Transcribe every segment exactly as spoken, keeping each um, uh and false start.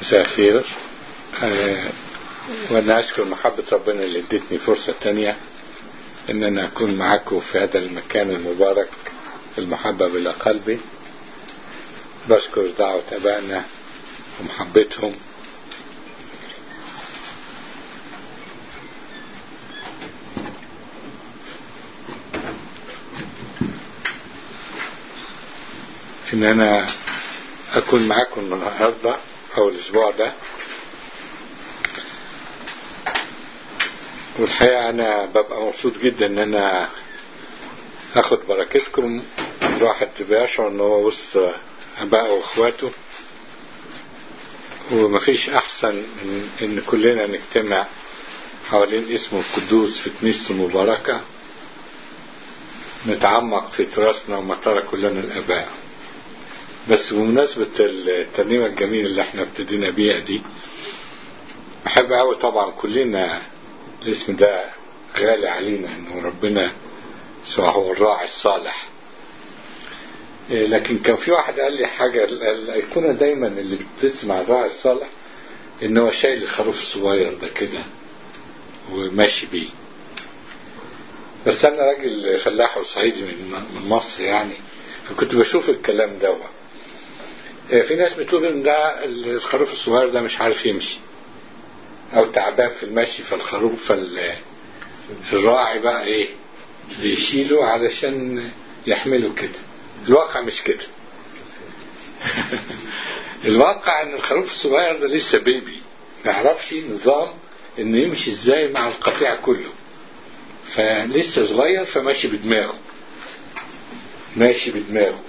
مساء الخير. أه وأنا أشكر محبة ربنا اللي ادتني فرصة تانية إن أنا أكون معاكم في هذا المكان المبارك المحبب إلى قلبي. بشكر دعوة أبائنا ومحبتهم. إن أنا أكون معاكم النهاردة أو الأسبوع ده، والحقيقة أنا ببقى مبسوط جدا إن أنا أخد بركتكم. الواحد بيشعر إن هو وسط أبائه وإخواته، ومفيش أحسن إن, إن كلنا نجتمع حوالين اسمه القدوس في كنيسة المباركة، نتعمق في تراثنا وما تركوا لنا الآباء. بس بمناسبة الترنيمة الجميلة اللي احنا ابتدينا بيها دي، أحب أوي طبعا كلنا الاسم ده غالي علينا، إنه ربنا سواء هو الراعي الصالح. لكن كان في واحد قال لي حاجة، الأيقونة دايما اللي بتسمع الراعي الصالح إنه هو شايل الخروف الصغير ده كده وماشي بيه. بس أنا راجل فلاح وصعيدي من مصر يعني، فكنت بشوف الكلام ده. في ناس بتقول إن ده الخروف الصغير ده مش عارف يمشي أو تعبان في المشي، فالخروف الراعي بقى إيه بيشيله علشان يحمله كده. الواقع مش كده. الواقع ان الخروف الصغير ده لسه بيبي، ما يعرفش نظام انه يمشي ازاي مع القطيع كله، فلسه صغير، فماشي بدماغه ماشي بدماغه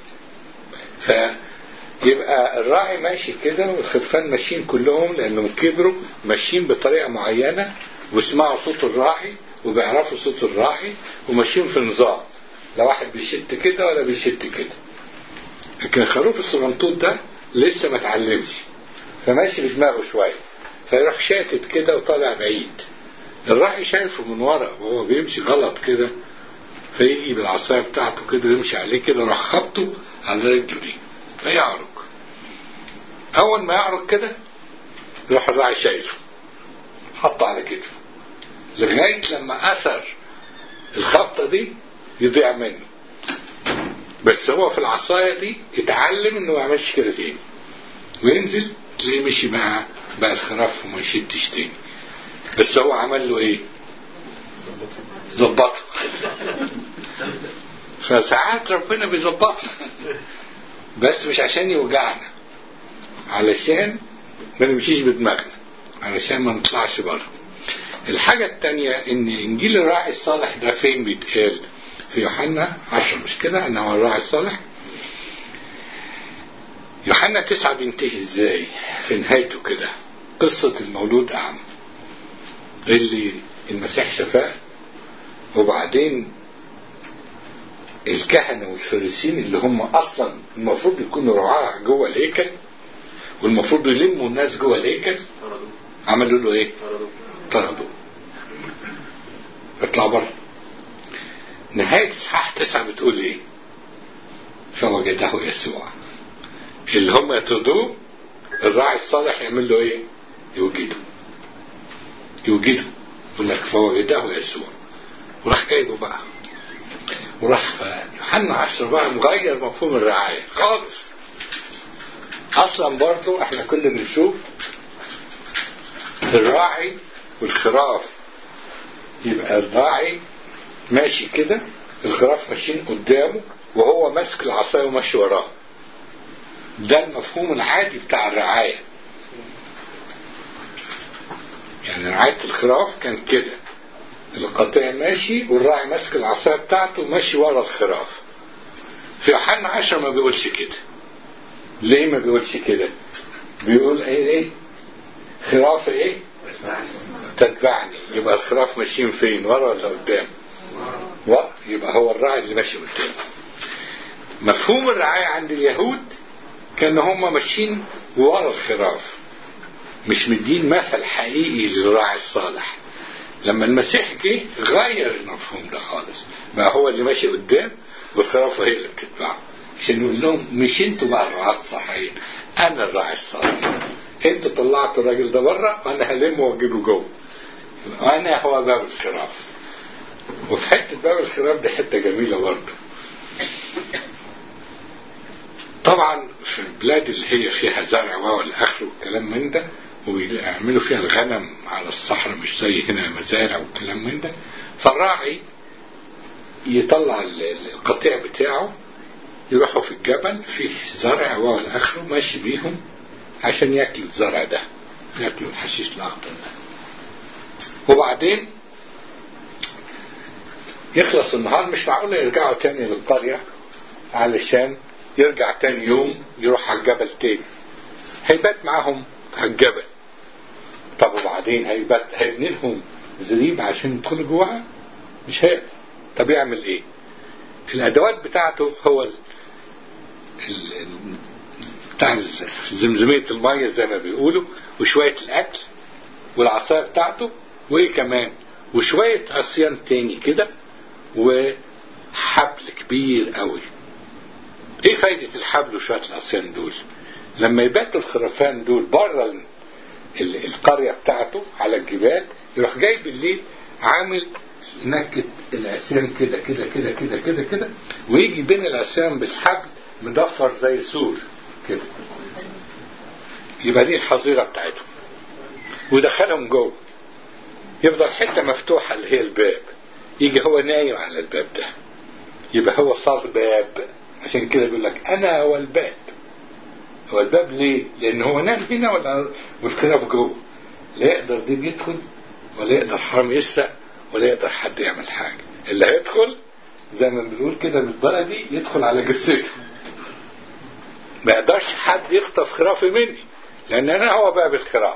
فيبقى الراعي ماشي كده والخرفان ماشيين كلهم لانهم كبروا ماشيين بطريقة معينة واسمعوا صوت الراعي وبيعرفوا صوت الراعي وماشيين في نظام، لا واحد بيشد كده ولا بيشد كده. لكن الخروف الصغنطوط ده لسه ما اتعلمش، فماشي بدماغه شويه، فيروح شاتت كده وطالع بعيد. الراعي شايفه من ورا وهو بيمشي غلط كده، فيجي بالعصايه بتاعته كده يمشي عليه كده، راح خبطه على رجله دي فيعرج. اول ما يعرج كده يروح الراعي شايفه حطه على كتفه لغايه لما اثر الخبطه دي يضيع منه. بس هو في العصاية دي اتعلم انه ما يعملش كده تاني، وينزل تلاقيه مشي بقى بقى الخراف وما يشدش تاني. بس هو عمل له ايه؟ ظبطه. فساعات ربنا بيظبطنا بس مش عشان يوجعنا، علشان ما نمشيش بدماغنا، علشان ما نطلعش بره. الحاجة التانية ان انجيل الراعي الصالح ده فين بيتقال؟ في يوحنا عشرة، مش كده؟ انه هو الراعي الصالح. يوحنا تسعة بينتهي ازاي؟ في نهايته كده قصة المولود اعمى اللي المسيح شفاه، وبعدين الكهنة والفريسين اللي هم اصلا المفروض يكونوا رعاة جوه الهيكل والمفروض يلموا الناس جوه الهيكل، عملوا له ايه؟ طردوا، اطلع بره. نهاية اصحاح تسعة بتقول ايه؟ فوجده يسوع. اللي هم يطردوه الراعي الصالح يعمل له ايه؟ يوجده يوجده يقول لك فوجده يسوع، وراح جايبه بقى، وراح يوحنا عشرة بقى مغير مفهوم الرعاية خالص. اصلا برضو احنا كل بنشوف الراعي والخراف، يبقى الراعي ماشي كده، الخراف ماشيين قدامه وهو ماسك العصايه وماشي وراه. ده المفهوم العادي بتاع الرعايه. يعني رعايه الخراف كان كده، القطيع ماشي والراعي ماسك العصايه بتاعته وماشي ورا الخراف. في يوحنا عشرة ما بيقولش كده. ليه ما بيقولش كده؟ بيقول ايه ايه خراف ايه تتبعني. يبقى الخراف ماشيين فين؟ ورا ولا قدام؟ ورا. يبقى هو الراعي اللي ماشي قدام. مفهوم الرعاية عند اليهود كان هم ماشيين ورا الخراف، مش مدين مثل حقيقي للراعي الصالح. لما المسيح جه غير المفهوم ده خالص، بقى هو اللي ماشي قدام والخراف هي اللي بتتبعه، عشان يقول لهم مش انتوا بقى الرعاة الصحيحين، انا الراعي الصالح. انتوا طلعتوا الراجل ده بره وانا هلمه واجيبه جوه. انا هو باب الخراف. وفي حته باب الخراف دي حته جميله برضه. طبعا في البلاد اللي هي فيها زرع والاخر والكلام من ده، ويعملوا فيها الغنم على الصحراء مش زي هنا مزارع والكلام من ده، فالراعي يطلع القطيع بتاعه يروحوا في الجبل فيه زرع والاخر ماشي بيهم عشان ياكلوا الزرع ده، ياكلوا الحشيش الاخضر ده. وبعدين يخلص النهار، مش معقول يرجعوا تاني للقرية علشان يرجع تاني يوم يروح على الجبل تاني، هيبات معاهم على الجبل. طب وبعدين هيبات هيبني لهم زريبة عشان يدخلوا جواها؟ مش هيقدر. طب يعمل ايه؟ الادوات بتاعته هو ال... ال... بتاع زمزمية المية زي ما بيقولوا، وشوية الاكل والعصاية بتاعته، وايه كمان، وشوية عصيان تاني كده، وحبل كبير قوي. ايه فايدة الحبل وشوية العصيان دول؟ لما يباتوا الخرفان دول بره القرية بتاعته على الجبال، يروح جاي بالليل عامل نكت العصيان كده كده كده كده كده كده، ويجي بين العصيان بالحبل مضفر زي سور كده، يبقى دي الحظيرة بتاعتهم، ودخلهم جوه. يفضل حتة مفتوحة اللي هي الباب، يجي هو نايم على الباب ده، يبقى هو صار باب. عشان كده بيقول لك انا هو الباب. هو الباب ليه؟ لان هو نام هنا والخراف جوه، لا يقدر دي يدخل ولا يقدر حرام يسرق ولا يقدر حد يعمل حاجة. اللي هيدخل زي ما بنقول كده بالبلدي يدخل على جثته، ما يقدرش حد يخطف خرافي مني، لان انا هو باب الخراف.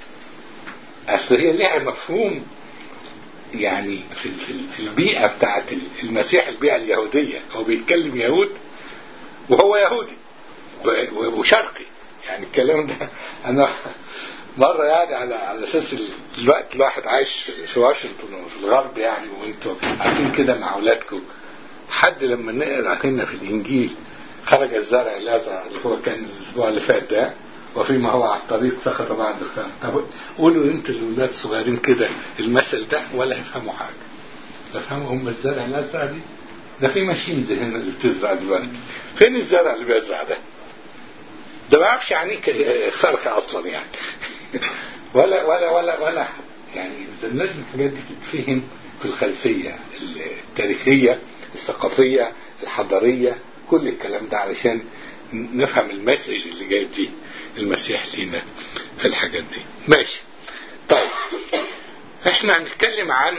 اصل هي ليها مفهوم يعني في في البيئة بتاعت المسيح، البيئة اليهودية. هو بيتكلم يهود وهو يهودي وشرقي، يعني الكلام ده انا مرة يعني على على اساس الوقت الواحد عايش في واشنطن وفي الغرب يعني، وانتوا عارفين كده مع اولادكم، حد لما نقرا هنا في الانجيل خرج الزرع الازرق اللي هو كان الاسبوع اللي فات ده، وفيما هو على الطريق سقط بعد الخام. طب قولوا انتوا الاولاد صغيرين كده المثل ده ولا يفهموا حاجه. تفهموا هم الزرع الازرق دي؟ ده في ماشينز هنا اللي بتزرع دلوقتي. فين الزرع اللي بيزرع ده؟ ده ما يعرفش يعني فرخه اصلا يعني ولا ولا ولا ولا يعني. لازم الحاجات دي تتفهم في الخلفيه التاريخيه الثقافيه الحضاريه، كل الكلام ده علشان نفهم المسج اللي جاي دي المسيح لينا في الحاجات دي. ماشي. طيب احنا هنتكلم عن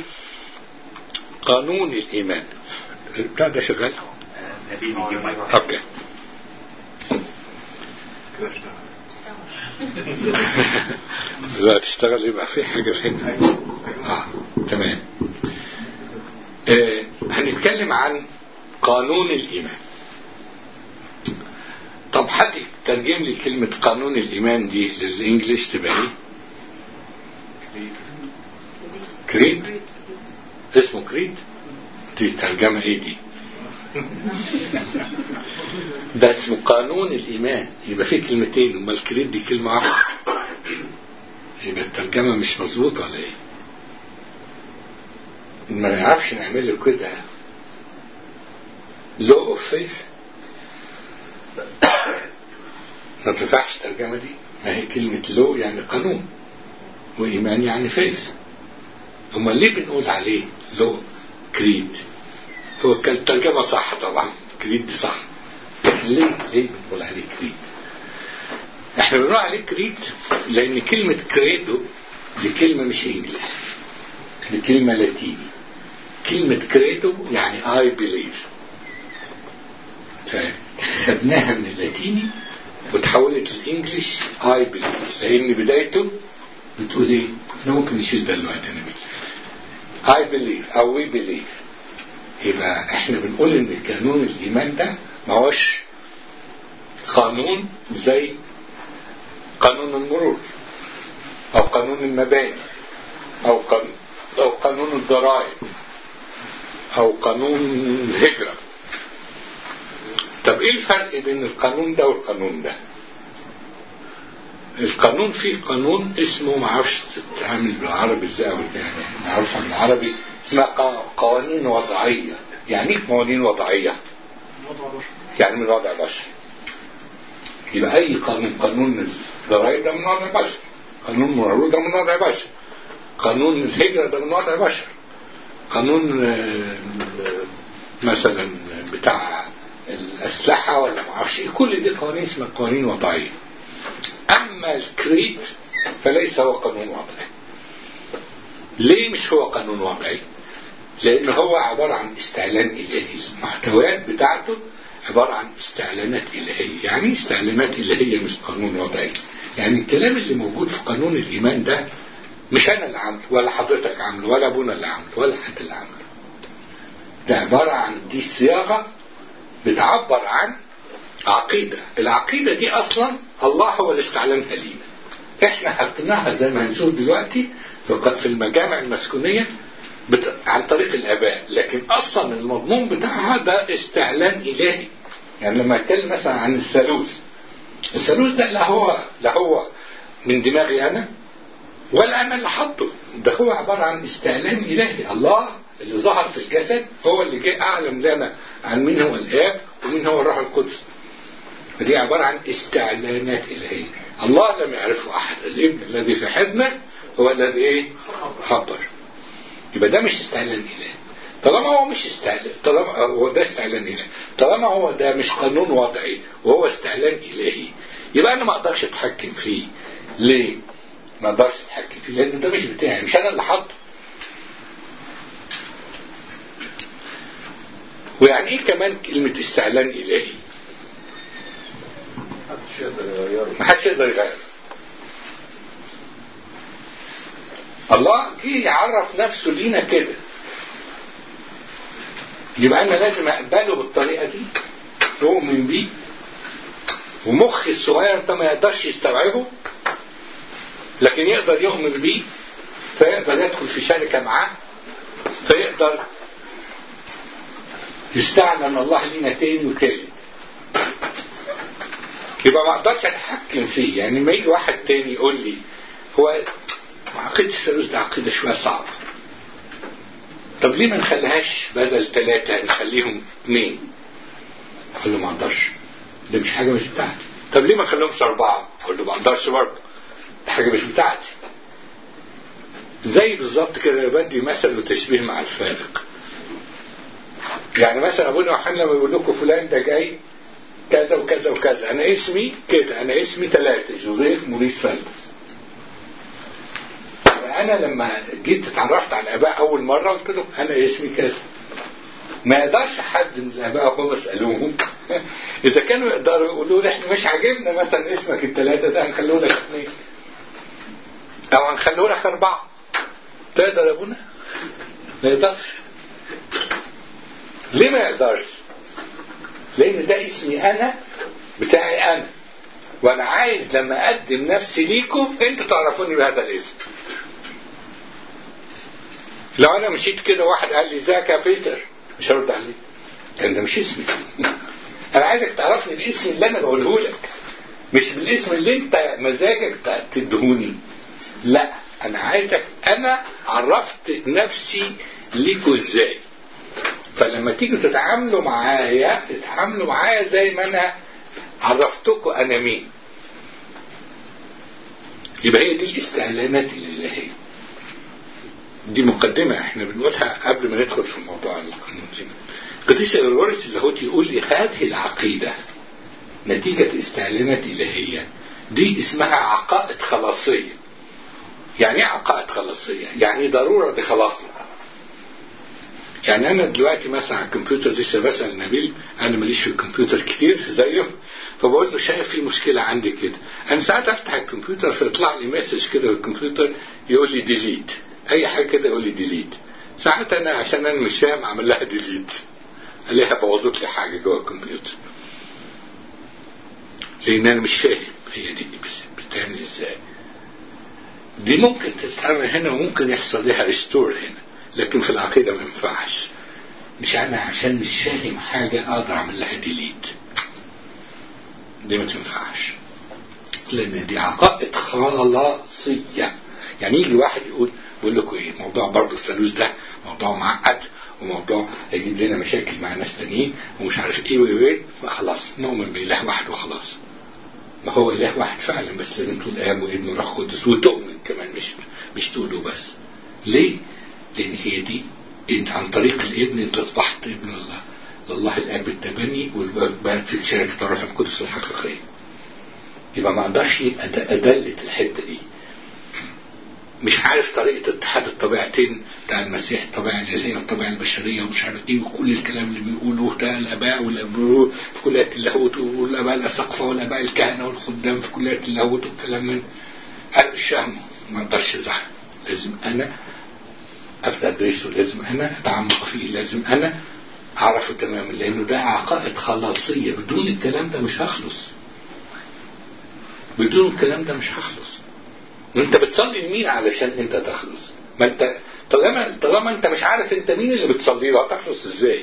قانون الايمان. بتاع ده شغال؟ اوكي. لا تشتغل يبقى في حاجة هنا. اه تمام. آه هنتكلم عن قانون الايمان. طب حد ترجم لي كلمة قانون الإيمان دي للإنجليش تبقى إيه؟ كريد؟ اسمه كريد؟ دي ترجمة إيه دي؟ ده اسمه قانون الإيمان، يبقى فيه كلمتين، أما الكريد دي كلمة واحدة، يبقى الترجمة مش مظبوطة ولا إيه؟ ما نعرفش نعمل له كده law of faith. ما تنفعش الترجمة دي، ما هي كلمة لو يعني قانون، وإيمان يعني فيث. أما ليه بنقول عليه لو كريد؟ هو الترجمة صح طبعا، كريد دي صح، لكن ليه ليه بنقول عليه كريد؟ احنا بنقول عليه كريد لأن كلمة كريدو دي كلمة مش إنجليش، دي كلمة لاتيني. كلمة كريدو يعني I believe، فخدناها من اللاتيني وتحولت للإنجليش I believe، لأن بدايته بتقول إيه؟ احنا ممكن نشيل ده الوقت أنا بيه I believe أو we believe. يبقى احنا بنقول إن قانون الإيمان ده ما هوش قانون زي قانون المرور أو قانون المباني أو قانون أو قانون الضرائب أو قانون الهجرة. طب ايه الفرق بين القانون ده والقانون ده؟ القانون فيه قانون اسمه ما اعرفش تتعامل بالعربي ازاي، يعني نعرفها بالعربي، اسمها قوانين وضعيه. يعني ايه قوانين وضعيه؟ يعني من وضع بشر. يبقى اي قانون، قانون الضرائب ده من وضع بشر، قانون المرور ده من وضع بشر، قانون الهجره ده من وضع بشر، قانون مثلا بتاع الاسلحه ولا ما اعرفش ايه، كل دي قوانين اسمها قوانين وضعيه. اما الكريد فليس هو قانون وضعي. ليه مش هو قانون وضعي؟ لان هو عباره عن استعلان الهي، المحتويات بتاعته عباره عن استعلانات الهيه. يعني استعلانات الهيه مش قانون وضعي. يعني الكلام اللي موجود في قانون الايمان ده مش انا اللي عامله ولا حضرتك عامله ولا ابونا اللي عامله ولا حد اللي عامله. ده عباره عن دي صياغه بتعبر عن عقيده. العقيده دي اصلا الله هو اللي استعلنها لينا. احنا حطيناها زي ما هنشوف دلوقتي في المجامع المسكونيه بت... عن طريق الاباء، لكن اصلا المضمون بتاعها ده استعلان الهي. يعني لما اتكلم مثلا عن الثالوث، الثالوث ده لا هو لا هو من دماغي انا ولا انا اللي حطه، ده هو عباره عن استعلان الهي. الله اللي ظهر في الجسد هو اللي جاء اعلم لنا عن مين هو الاب ومين هو الروح القدس. دي عباره عن استعلانات الهيه. الله لم يعرفه احد، الابن الذي في حضنه هو الذي ايه؟ خبر. يبقى ده مش استعلان الهي. طالما هو مش استعلان، طالما هو ده استعلان الهي، طالما هو ده مش قانون وضعي وهو استعلان الهي، يبقى انا ما اقدرش اتحكم فيه. ليه ما اقدرش اتحكم فيه؟ لان ده مش بتاعي، مش انا اللي حاطه. ويعني ايه كمان كلمه استعلان الهي؟ ما حدش يقدر يغيره. الله جه يعرف نفسه لينا كده، يبقى انا لازم اقبله بالطريقه دي، اؤمن بيه، ومخي الصغير ده ما يقدرش يستوعبه، لكن يقدر يؤمن بيه، فيقدر يدخل في شركه معاه، فيقدر يستعلن الله لينا تاني وتالت. يبقى ما اقدرش اتحكم فيه. يعني ما يجي واحد تاني يقول لي هو عقيدة الثالوث ده عقيدة شوية صعبة، طب ليه ما نخليهاش بدل ثلاثة نخليهم اثنين؟ اقول له ما اقدرش، ده مش حاجة مش بتاعتي. طب ليه ما نخليهمش أربعة؟ اقول له ما اقدرش برضه، ده حاجة مش بتاعتي. زي بالظبط كده بدي مثل وتشبيه مع الفارق. يعني مثلا ابونا يوحنا لما يقول لكم فلان ده جاي كذا وكذا وكذا، انا اسمي كده، انا اسمي ثلاثة، جوزيف موريس فالدس. انا لما جيت اتعرفت على الاباء اول مرة قلت لهم انا اسمي كذا. ما يقدرش حد من الاباء هم اسالوهم اذا كانوا يقدروا يقولوا لي احنا مش عاجبنا مثلا اسمك الثلاثة ده، هنخلوه لك اثنين او هنخلوه لك اربعة. تقدر يا ابونا؟ ما يقدرش. ليه ما يقدرش؟ لان ده اسمي انا، بتاعي انا، وانا عايز لما اقدم نفسي ليكم انتوا تعرفوني بهذا الاسم. لو انا مشيت كده واحد قال لي ازيك يا بيتر، مش هرد عليه، كان ده مش اسمي. انا عايزك تعرفني بالاسم اللي انا بقوله لك، مش بالاسم اللي انت مزاجك تدهوني. لا، انا عايزك انا عرفت نفسي ليكوا ازاي. فلما تيجوا تتعاملوا معايا تتعاملوا معايا زي ما انا عرفتكم انا مين. يبقى هي دي الاستعلانات الالهيه. دي مقدمه احنا بنقولها قبل ما ندخل في موضوع القانون. قديس غريغوريوس اللاهوتي يقول لي هذه العقيده نتيجه استعلانات الهيه دي اسمها عقائد خلاصيه. يعني ايه عقائد خلاصيه؟ يعني ضروره لخلاصنا. يعني انا دلوقتي مثلا على الكمبيوتر لسه بسال نبيل، انا ماليش في الكمبيوتر كتير زيه، فبقول له شايف في مشكله عندي كده. انا ساعات افتح الكمبيوتر فيطلع لي مسج كده في الكمبيوتر يقول لي ديليت، اي حاجه كده يقول لي ديليت. ساعات انا عشان انا مش فاهم اعمل لها ديليت، الاقيها بوظت لي حاجه جوه الكمبيوتر، لان انا مش فاهم هي دي بتعمل ازاي. دي ممكن تتعمل هنا وممكن يحصل لها ريستور هنا، لكن في العقيدة ما ينفعش. مش أنا عشان مش فاهم حاجة أقدر أعمل لها ديليت، دي ما تنفعش. لأن دي عقائد خلاصية. يعني يجي واحد يقول بقول لكم ايه، موضوع برضه الثالوث ده موضوع معقد وموضوع هيجيب لنا مشاكل مع ناس تانيين ومش عارف ايه وايه، فخلاص نؤمن بإله واحد وخلاص. ما هو إله واحد فعلا، بس لازم تقول آب وابن وروح قدس وتؤمن كمان، مش مش تقوله بس. ليه؟ لأن هي دي انت عن طريق الابن انت اصبحت ابن الله، لله الاب التبني والبقت في شركة الروح القدس الحقيقية. يبقى ما اقدرش يبقى ادلت الحته دي. مش عارف طريقه اتحاد الطبيعتين بتاع المسيح، الطبيعه الالهيه والطبيعه البشريه ومش عارف ايه وكل الكلام اللي بيقولوه ده الاباء والاباء في كليات اللاهوت والاباء الاساقفه والاباء الكهنه والخدام في كليات اللاهوت والكلام من انا مش فاهمه. ما اقدرش ازعل، لازم انا ابدا ادرسه، لازم انا اتعمق فيه، لازم انا اعرفه تماما، لانه ده عقائد خلاصيه. بدون الكلام ده مش هخلص، بدون الكلام ده مش هخلص. وانت بتصلي لمين علشان انت تخلص؟ ما انت طالما طالما انت مش عارف انت مين اللي بتصلي له هتخلص ازاي؟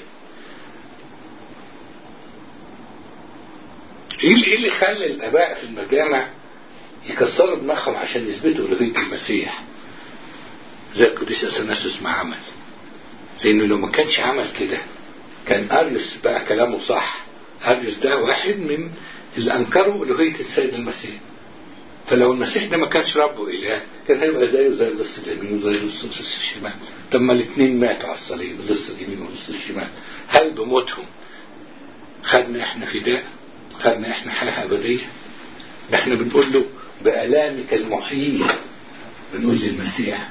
ايه اللي ايه اللي خلى الاباء في المجامع يكسروا دماغهم عشان يثبتوا الوهيه المسيح زي القديس اثناسيوس ما عمل؟ لانه لو ما كانش عمل كده كان اريوس بقى كلامه صح. اريوس ده واحد من اللي انكروا الوهيه السيد المسيح. فلو المسيح ده ما كانش ربه اله كان هيبقى زيه زي اللص اليمين وزي اللص الشمال. طب ما الاثنين ماتوا على الصليب، اللص اليمين واللص الشمال. هل بموتهم خدنا احنا فداء؟ خدنا احنا حياه ابديه؟ ده احنا بنقول له بآلامك المحييه، بنقول للمسيح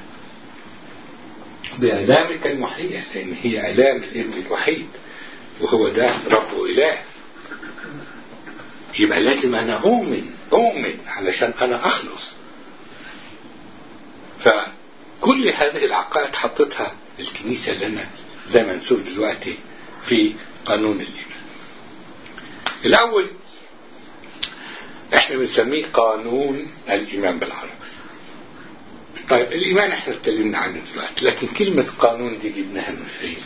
بآلامك المحييه، لان هي آلام الابن الوحيد وهو ده رب وإله. يبقى لازم أنا أؤمن أؤمن علشان أنا أخلص. فكل هذه العقائد حطتها الكنيسة لنا زي ما نشوف دلوقتي في قانون الإيمان. الأول احنا بنسميه قانون الإيمان بالعربي. طيب الإيمان احنا اتكلمنا عنه دلوقتي، لكن كلمة قانون دي جبناها من فين؟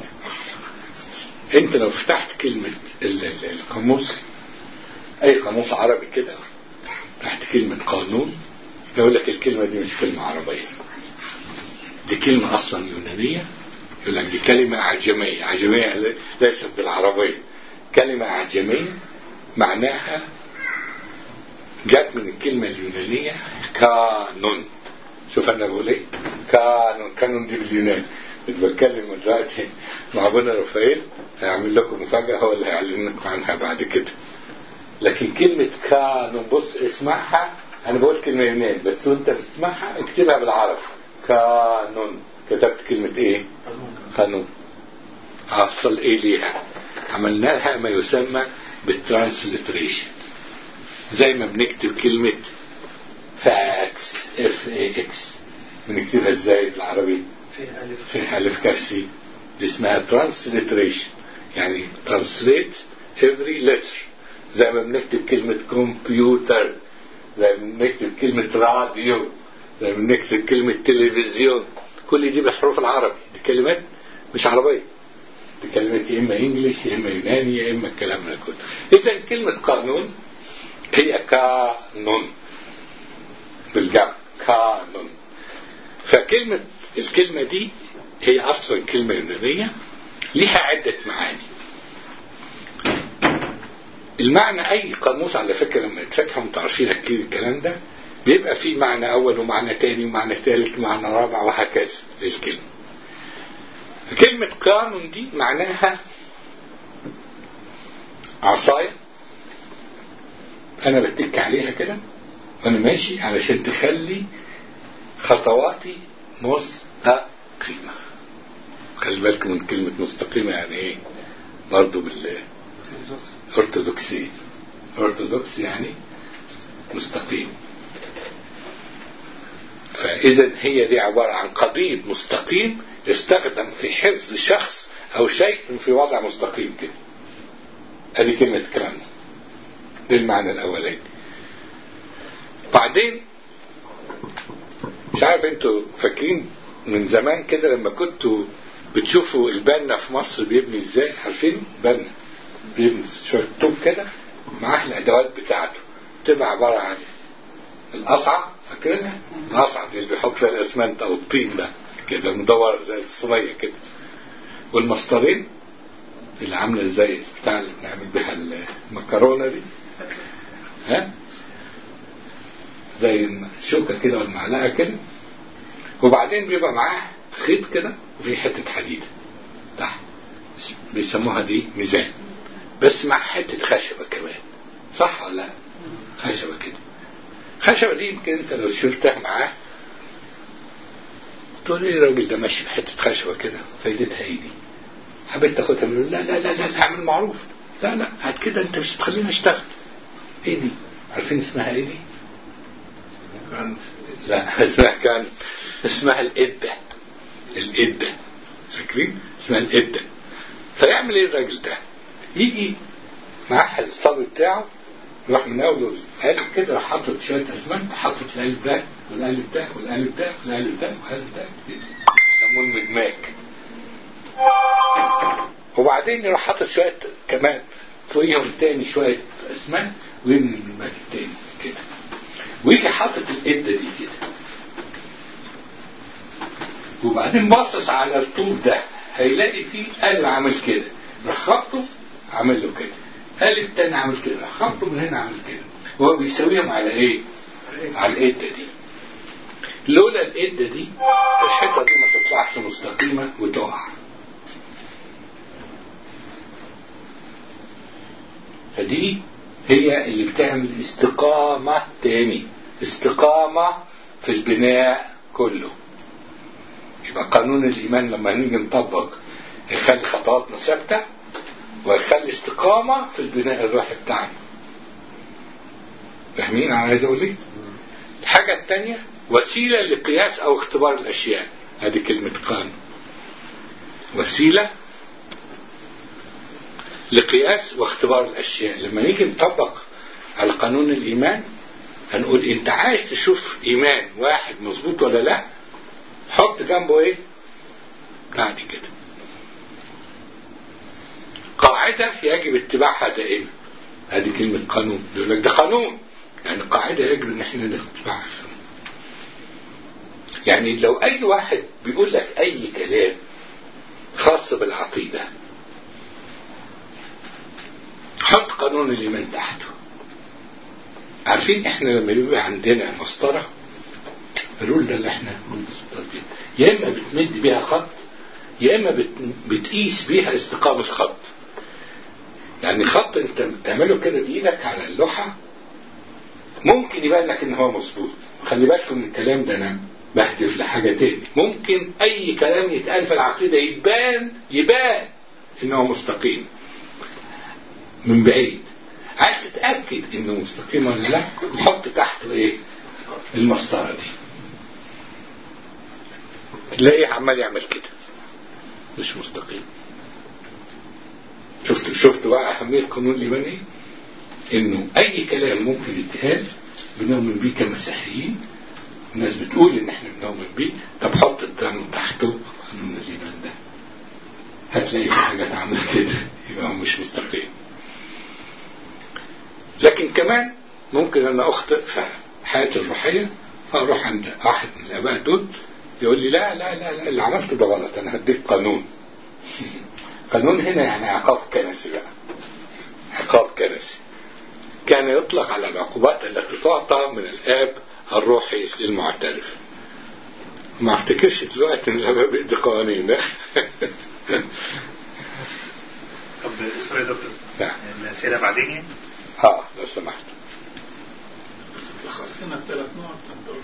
انت لو فتحت كلمة القاموس، اي قاموس عربي كده، تحت كلمة قانون يقول لك الكلمة دي مش كلمة عربية، دي كلمة اصلا يونانية. يقول لك دي كلمة عجمية، عجمية ليست بالعربية، كلمة عجمية معناها جات من الكلمة اليونانية كانون. شوف انا بقول ايه؟ كانون. كانون دي باليوناني. بتكلم دلوقتي مع ابونا رفائيل هيعمل لكم مفاجأة، هو اللي هيعلن لكم عنها بعد كده. لكن كلمة كانون بص اسمعها، انا بقول كلمة يوناني بس وانت بتسمعها اكتبها بالعربي. كانون. كتبت كلمة ايه؟ قانون. حصل ايه ليها؟ عملنا لها ما يسمى بالترانسليتريشن. زي ما بنكتب كلمة فاكس اف اي اكس بنكتبها ازاي بالعربي؟ في ألف كسي. دي اسمها ترانسليتريشن، يعني ترانسليت every letter. زي ما بنكتب كلمة كمبيوتر، زي ما بنكتب كلمة راديو، زي ما بنكتب كلمة تلفزيون، كل دي بحروف العربي. دي كلمات مش عربية، دي كلمات يا إما إنجليش يا إما يوناني يا إما الكلام من كله. إذا كلمة قانون هي كانون بالجمع، كانون. فكلمة الكلمة دي هي أصلا كلمة يونانية لها عدة معاني. المعنى أي قاموس على فكرة لما يتفتحوا متعرفين أكيد الكلام ده بيبقى فيه معنى أول ومعنى تاني ومعنى ثالث ومعنى رابع وهكذا للكلمة. كلمة قانون دي معناها عصاية أنا بتك عليها كده وأنا ماشي علشان تخلي خطواتي مستقيمة. خلي بالكم من كلمة مستقيمة يعني ايه؟ برضو بالأرثوذكسية. أرثوذكس يعني مستقيم. فإذا هي دي عبارة عن قضيب مستقيم يستخدم في حفظ شخص أو شيء في وضع مستقيم كده. هذه كلمة كلام. ده المعنى الأولاني. بعدين مش عارف انتوا فاكرين من زمان كده لما كنتوا بتشوفوا البنا في مصر بيبني ازاي؟ عارفين بنا بيبني شوية طوب كده معاه الادوات بتاعته، تبقى عبارة عن القصعة فاكرينها؟ القصعة اللي بيحط فيها الاسمنت او الطين ده كده مدور زي الصينية كده، والمسطرين اللي عاملة زي بتاع اللي بنعمل بها المكرونة دي، ها زي الشوكة كده والمعلقة كده، وبعدين بيبقى معاه خيط كده وفي حتة حديدة تحت بيسموها دي ميزان، بس مع حتة خشبة كمان، صح ولا لا؟ خشبة كده، خشبة دي يمكن انت لو شلتها معاه تقول ايه الراجل ده ماشي بحتة خشبة كده فايدتها ايه دي؟ حبيت تاخدها منه، لا لا لا لا هعمل معروف، لا لا هات كده انت مش هتخليني اشتغل. ايه دي؟ عارفين اسمها ايه دي؟ لا اسمها كان اسمها الإدة، الإدة فاكرين؟ اسمها الإدة. فيعمل ايه الراجل ده؟ يجي معاه الصبي بتاعه يروح من اول قالب كده حاطط شويه اسمنت، حاطط القالب ده والقالب ده والقالب ده والقالب ده والقالب ده يسموه المدماج، وبعدين يروح حاطط شويه كمان فوقيهم تاني شويه اسمنت ويبني المدماج التاني كده، ويجي حاطط الإدة دي كده، وبعدين باصص على الطوب ده هيلاقي فيه قالب عامل كده، راح خبطه عامل له كده، قالب تاني عامل كده، راح خبطه من هنا عامل كده، وهو بيساويهم على ايه؟ على الإدة دي. لولا الإدة دي الحيطة دي ما تطلعش مستقيمة وتقع. فدي هي اللي بتعمل استقامة تاني، استقامة في البناء كله. يبقى قانون الإيمان لما نيجي نطبق يخلي خطواتنا ثابتة ويخلي استقامة في البناء الروحي بتاعنا. فاهمين أنا عايز أقول إيه؟ الحاجة الثانية وسيلة لقياس أو اختبار الأشياء، هذه كلمة قانون، وسيلة لقياس واختبار الأشياء. لما نيجي نطبق على قانون الإيمان هنقول أنت عايز تشوف إيمان واحد مظبوط ولا لا، حط جنبه إيه؟ بعد كده قاعدة يجب اتباعها دائما، هذه كلمة قانون. يقول لك ده قانون يعني قاعدة يجب ان احنا نتبعها. يعني لو اي واحد بيقول لك اي كلام خاص بالعقيدة حط قانون الإيمان تحته. عارفين احنا لما يبقى عندنا مسطرة الرول ده اللي احنا يا اما بتمد بيها خط يا اما بت... بتقيس بيها استقامة الخط. يعني خط انت بتعمله كده بايدك على اللوحة ممكن يبان لك ان هو مظبوط. خلي بالكم من الكلام ده، انا بهدف لحاجة تاني. ممكن اي كلام يتقال في العقيدة يبان يبان انه مستقيم من بعيد، عايز تتأكد انه مستقيم ولا لا حط تحته ايه؟ المسطرة دي. تلاقيه عمال يعمل كده مش مستقيم. شفت شفت بقى أهمية قانون الإيماني، إنه أي كلام ممكن يتقال بنؤمن بيه كمسيحيين، الناس بتقول إن إحنا بنؤمن بيه، طب حط الدم تحته قانون الإيمان ده هتلاقي في حاجات عاملة كده يبقى هو مش مستقيم. لكن كمان ممكن أنا أخطئ في حياتي الروحية فأروح عند واحد من الآباء دول يقول لي لا لا لا, لا اللي عملته ده غلط، أنا هديك قانون. قانون هنا يعني عقاب كنسي بقى، عقاب كنسي كان يطلق على العقوبات التي تعطى من الآب الروحي للمعترف. ما افتكرش دلوقتي ان الآباء بيدي قوانين ده. طب سوري يا دكتور، الأسئلة بعدين يعني؟ اه لو سمحت. خلصنا الثلاث نقط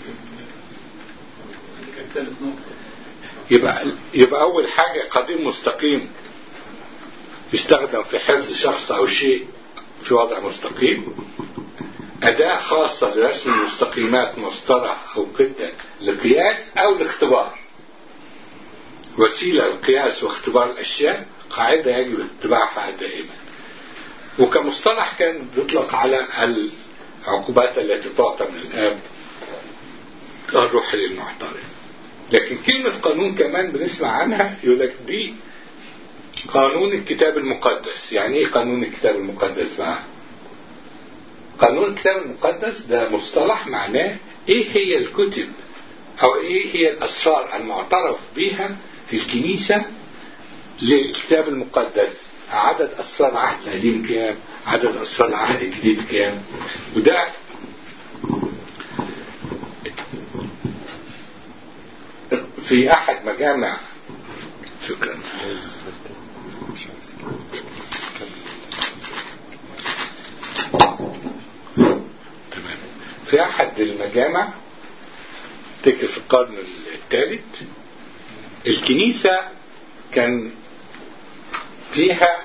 كانت ثلاث نقط. يبقى يبقى أول حاجة قديم مستقيم يستخدم في حفظ شخص أو شيء في وضع مستقيم. أداة خاصة لرسم المستقيمات مسطرة أو قطة لقياس أو لاختبار. وسيلة لقياس واختبار الأشياء، قاعدة يجب اتباعها دائما. وكمصطلح كان بيطلق على العقوبات التي تعطى من الآب الروحي للمعترف. لكن كلمة قانون كمان بنسمع عنها يقول لك دي قانون الكتاب المقدس. يعني ايه قانون الكتاب المقدس بقى؟ قانون الكتاب المقدس ده مصطلح معناه ايه هي الكتب او ايه هي الاسرار المعترف بها في الكنيسة للكتاب المقدس. عدد اسرار العهد القديم كام، عدد اسرار العهد الجديد كام. وده في احد مجامع شكرا تمام في احد المجامع تكتب في القرن الثالث الكنيسة كان فيها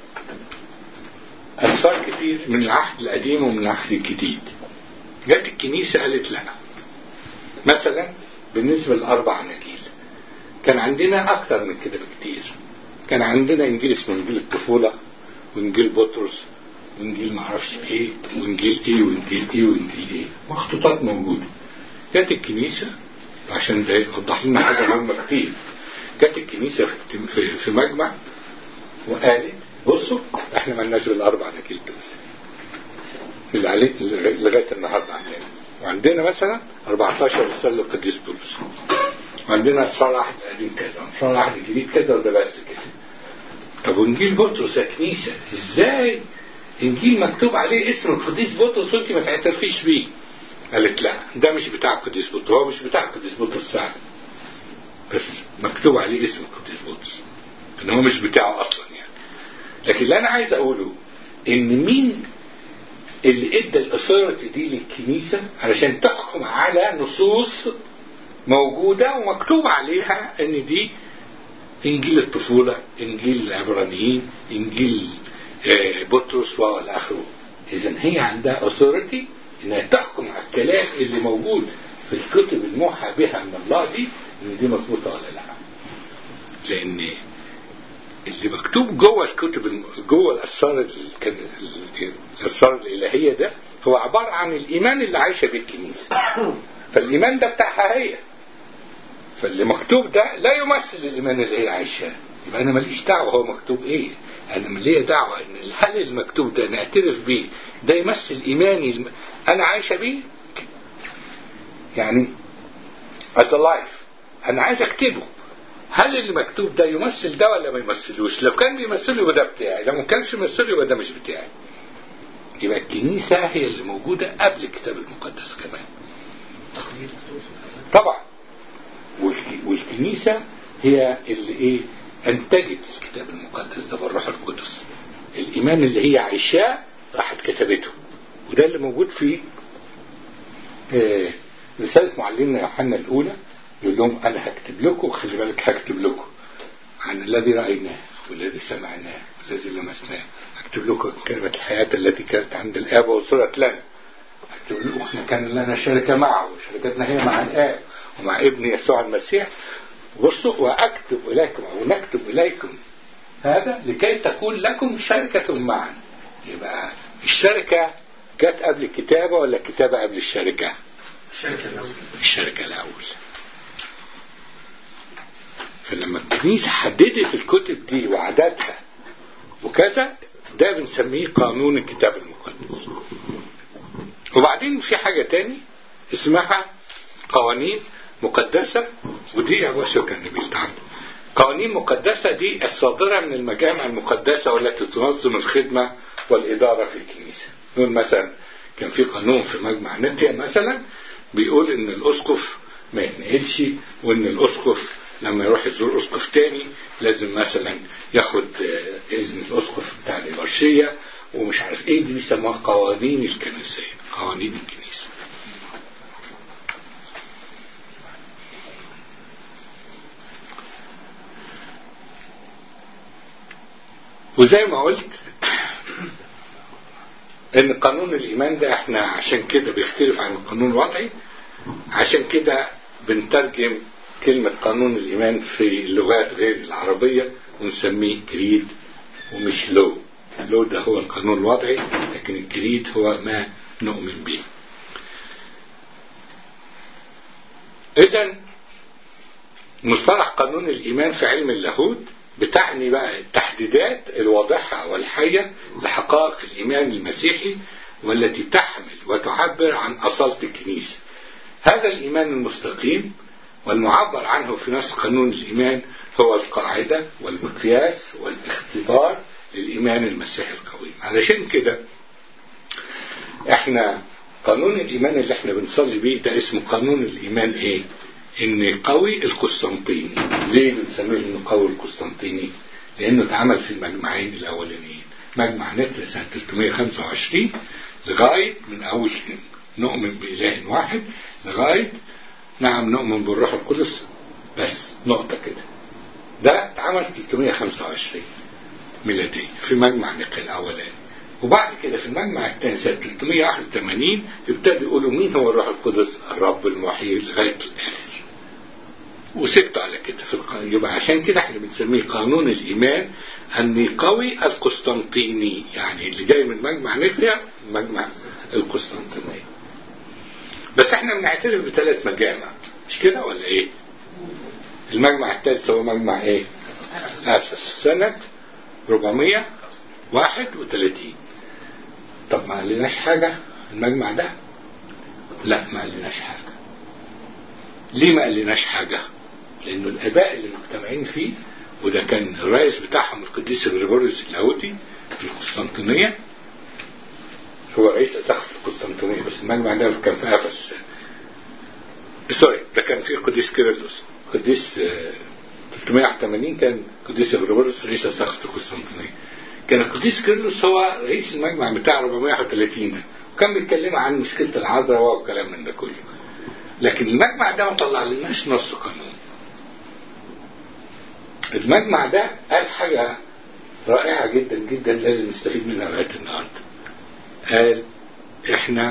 أسفار كتير من العهد القديم ومن العهد الجديد. جت الكنيسة قالت لا، مثلا بالنسبة للأربع أناجيل كان عندنا أكتر من كده بكتير. كان عندنا إنجيل اسمه إنجيل الطفولة، وإنجيل بطرس، وإنجيل معرفش إيه، وإنجيل إيه، وإنجيل إيه، وإنجيل إيه، مخطوطات موجودة. جت الكنيسة عشان ده يوضح لنا حاجة مهمة كتير. جت الكنيسة في في مجمع وقالت بصوا احنا مالناش بالاربع اناجيل دول اللي عليه لغايه النهارده عندنا، وعندنا مثلا أربعتاشر رساله للقديس بولس، وعندنا اسرار العهد القديم كذا، اسرار العهد الجديد كذا، وده بس كده. طب وانجيل بطرس يا كنيسه ازاي انجيل مكتوب عليه اسم القديس بطرس وانت ما تعترفيش بيه؟ قالت لا، ده مش بتاع القديس بطرس، هو مش بتاع القديس بطرس فعلا، بس مكتوب عليه اسم القديس بطرس ان هو مش بتاعه اصلا يعني. لكن اللي انا عايز اقوله ان مين اللي ادى الاثوريتي دي للكنيسة علشان تحكم على نصوص موجودة ومكتوب عليها ان دي انجيل الطفولة، انجيل العبرانيين، انجيل بطرس والاخره. اذا هي عندها اثوريتي انها تحكم على الكلام اللي موجود في الكتب الموحى بها من الله دي ان دي مظبوطة ولا لا. لان اللي مكتوب جوه الكتب جوه الاسرار الاسرار الالهيه ده هو عباره عن الايمان اللي عايشه بيه الكنيسه. فالايمان ده بتاعها هي، فاللي مكتوب ده لا يمثل الايمان اللي هي عايشاه. يبقى انا ماليش دعوه هو مكتوب ايه، انا ليا دعوه ان هل المكتوب ده نعترف بيه ده يمثل ايماني الم... انا عايشه بيه يعني as a life انا عايز اكتبه. هل اللي مكتوب ده يمثل ده ولا ما يمثلوش؟ لو كان بيمثله يبقى ده بتاعي، لو ما كانش يمثله يبقى ده مش بتاعي. يبقى الكنيسة هي اللي موجودة قبل الكتاب المقدس كمان طبعا. والكنيسة هي اللي ايه انتجت الكتاب المقدس ده بالروح القدس. الايمان اللي هي عايشاه راحت كتبته، وده اللي موجود في آه رسالة معلمنا يوحنا الاولى. يقول لهم انا هكتب لكم، خلي بالك هكتب لكم عن الذي رأيناه والذي سمعناه والذي لمسناه. هكتب لكم كلمة الحياة التي كانت عند الآب وصلت لنا. هكتب لكم احنا كان لنا شركة معه وشركتنا هي مع الآب ومع ابن يسوع المسيح. بصوا وأكتب إليكم أو نكتب إليكم هذا لكي تكون لكم شركة معا. يبقى الشركة جت قبل الكتابة ولا الكتابة قبل الشركة؟ الشركة الأول. الشركة الأول. فلما الكنيسة حددت الكتب دي وعددها وكذا ده بنسميه قانون الكتاب المقدس. وبعدين في حاجة تاني اسمها قوانين مقدسة، ودي يا باشا كان بيستعمل قوانين مقدسة دي الصادرة من المجامع المقدسة والتي تنظم الخدمة والإدارة في الكنيسة. نقول مثلا كان في قانون في مجمع نقيا مثلا بيقول ان الأسقف ما يتنقلش، وان الأسقف لما يروح يزور أسقف تاني لازم مثلا ياخد إذن الأسقف بتاع الإبرشية ومش عارف ايه. دي بيسموها قوانين الكنيسية، قوانين الكنيسة. وزي ما قلت ان قانون الإيمان ده احنا عشان كده بيختلف عن القانون الوضعي، عشان كده بنترجم كلمة قانون الإيمان في اللغات غير العربية ونسميه كريد ومش لو. اللو ده هو القانون الوضعي، لكن الكريد هو ما نؤمن به. إذن مصطلح قانون الإيمان في علم اللاهوت بتعني بقى التحديدات الواضحة والحية لحقائق الإيمان المسيحي والتي تحمل وتعبر عن أصالة الكنيسة. هذا الإيمان المستقيم والمعبر عنه في نص قانون الإيمان هو القاعدة والمقياس والاختبار للإيمان المسيحي القويم. علشان كده احنا قانون الإيمان اللي احنا بنصلي بيه ده اسمه قانون الإيمان ايه؟ ان قوي القسطنطيني. ليه بنسميه انه قوي القسطنطيني؟ لانه اتعمل في المجمعين الاولانيين، مجمع نتر سنة ثلاثمائة وخمسة وعشرين لغاية من اول نؤمن بإله واحد لغاية نعم نؤمن بالروح القدس بس نقطة كده. ده اتعمل ثلاثمائة وخمسة وعشرين ميلادية في مجمع نتر الاولاني. وبعد كده في المجمع الثاني سنة ثلاثمائة وواحد وثمانين ابتدوا يقولوا مين هو الروح القدس؟ الرب المحيي لغاية الآخر. وسبته على كده في القانون. يبقى عشان كده احنا بنسميه قانون الإيمان النيقوي القسطنطيني، يعني اللي جاي من مجمع نيقيا مجمع القسطنطينية. بس احنا بنعترف بثلاث مجامع مش كده ولا ايه؟ المجمع الثالث هو مجمع ايه؟ أسس سنة أربعمائة وواحد وثلاثين. طب ما قالناش حاجة المجمع ده؟ لا ما قالناش حاجة. ليه ما قالناش حاجة؟ لأنه الآباء اللي مجتمعين فيه، وده كان الرئيس بتاعهم القديس غريغوريوس اللاهوتي في القسطنطينية، هو رئيس أساقفة القسطنطينية، بس المجمع ده كان في أفس سوري ده كان فيه القديس كيرلس. قديس ثلاثمائة وواحد وثمانين كان القديس غريغوريوس رئيس أساقفة القسطنطينية. كان القديس كيرلس هو رئيس المجمع بتاع أربعمائة وواحد وثلاثين ده، وكان بيتكلم عن مشكلة العذراء والكلام من ده كله. لكن المجمع ده ما طلع لناش نص قانون. المجمع ده قال حاجة رائعة جدا جدا لازم نستفيد منها لغاية النهارده. قال احنا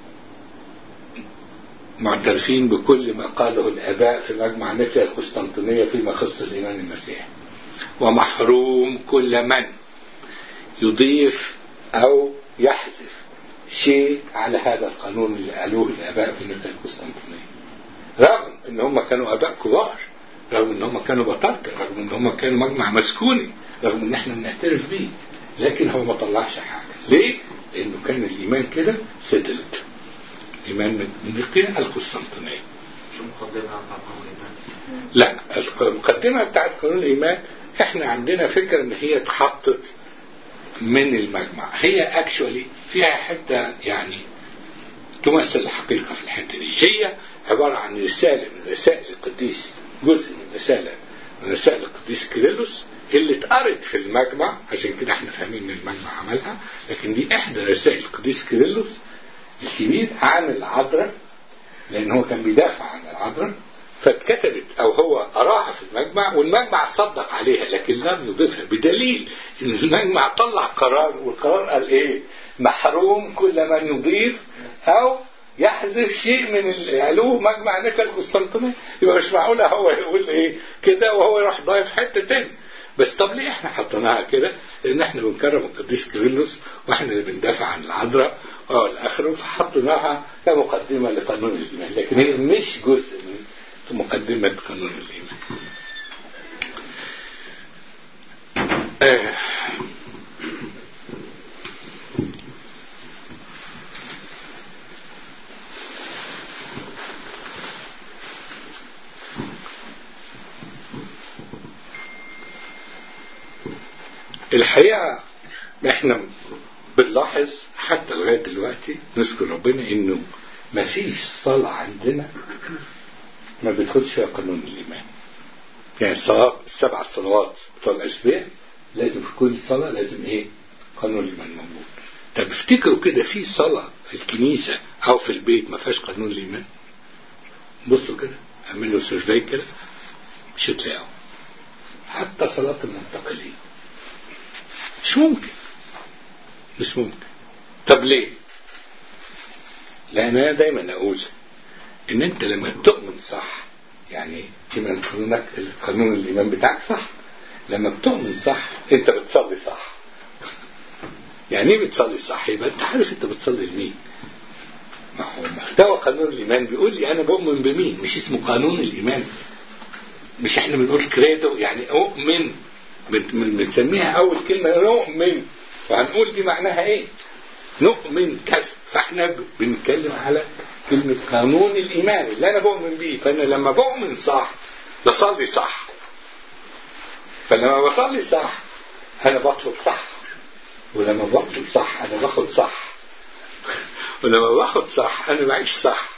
معترفين بكل ما قاله الآباء في مجمع نيقيا القسطنطينية فيما يخص الإيمان المسيحي، ومحروم كل من يضيف أو يحذف شيء على هذا القانون اللي قالوه الآباء في نيقيا القسطنطينية، رغم ان هم كانوا آباء كبار، رغم ان هم كانوا بطاركة، رغم ان هم كانوا مجمع مسكوني، رغم ان احنا نعترف بيه، لكن هو ما طلعش حاجة. ليه؟ لانه كان الايمان كده ستلت ايمان من نيقيا القسطنطينية. شو مقدمة بتاعت قانون الإيمان؟ لا، المقدمة بتاعت قانون الإيمان احنا عندنا فكرة ان هي اتحطت من المجمع، هي اكشولي فيها حتة يعني تمثل الحقيقة في الحتة دي. هي عبارة عن رسالة من رسائل القديس، جزء من رسالة من رسائل القديس كيرلس اللي اتقرت في المجمع، عشان كده احنا فاهمين ان المجمع عملها، لكن دي احدى رسائل القديس كيرلس الكبير عن العذراء، لان هو كان بيدافع عن العذراء، فاتكتبت او هو قراها في المجمع، والمجمع صدق عليها لكن لم يضيفها، بدليل ان المجمع طلع قرار، والقرار قال ايه؟ محروم كل من يضيف او يحذف شيء من اللي قالوه مجمع نيقيا القسطنطينية. يبقى مش معقولة هو يقول ايه كده وهو يروح ضايف حتة تاني. بس طب ليه احنا حطيناها كده؟ لان احنا بنكرم القديس كيرلس، واحنا اللي بندافع عن العذراء والاخره، فحطيناها كمقدمة لقانون الايمان، لكن هي مش جزء من مقدمة قانون الايمان. آه. الحقيقة احنا بنلاحظ حتى لغاية دلوقتي نشكر ربنا انه ما فيش صلاة عندنا ما بيدخلش فيها قانون الإيمان. يعني الصلاة السبع الصلوات بتوع الأسبوع لازم في كل صلاة لازم ايه؟ قانون الإيمان موجود. طب افتكروا كده في صلاة في الكنيسة او في البيت ما فيهاش قانون الإيمان؟ بصوا كده، اعملوا سيرفي كده مش هتلاقوا. حتى صلاة المنتقلين مش ممكن مش ممكن. طب ليه؟ لأن أنا دايما أقول إن أنت لما بتؤمن صح، يعني إيمان قانونك قانون الإيمان بتاعك صح، لما بتؤمن صح أنت بتصلي صح. يعني إيه بتصلي صح؟ يبقى أنت عارف أنت بتصلي لمين. ما هو محتوى قانون الإيمان بيقول لي أنا بؤمن بمين، مش اسمه قانون الإيمان. مش إحنا بنقول كريدو يعني أؤمن، بنسميها أول كلمة نؤمن، وهنقول دي معناها إيه. نؤمن كذا. فاحنا بنتكلم على كلمة قانون الإيمان اللي أنا بؤمن بيه. فأنا لما بؤمن صح بصلي صح، فلما بصلي صح أنا بطلب صح، ولما بطلب صح أنا باخد صح، ولما باخد صح أنا بعيش صح.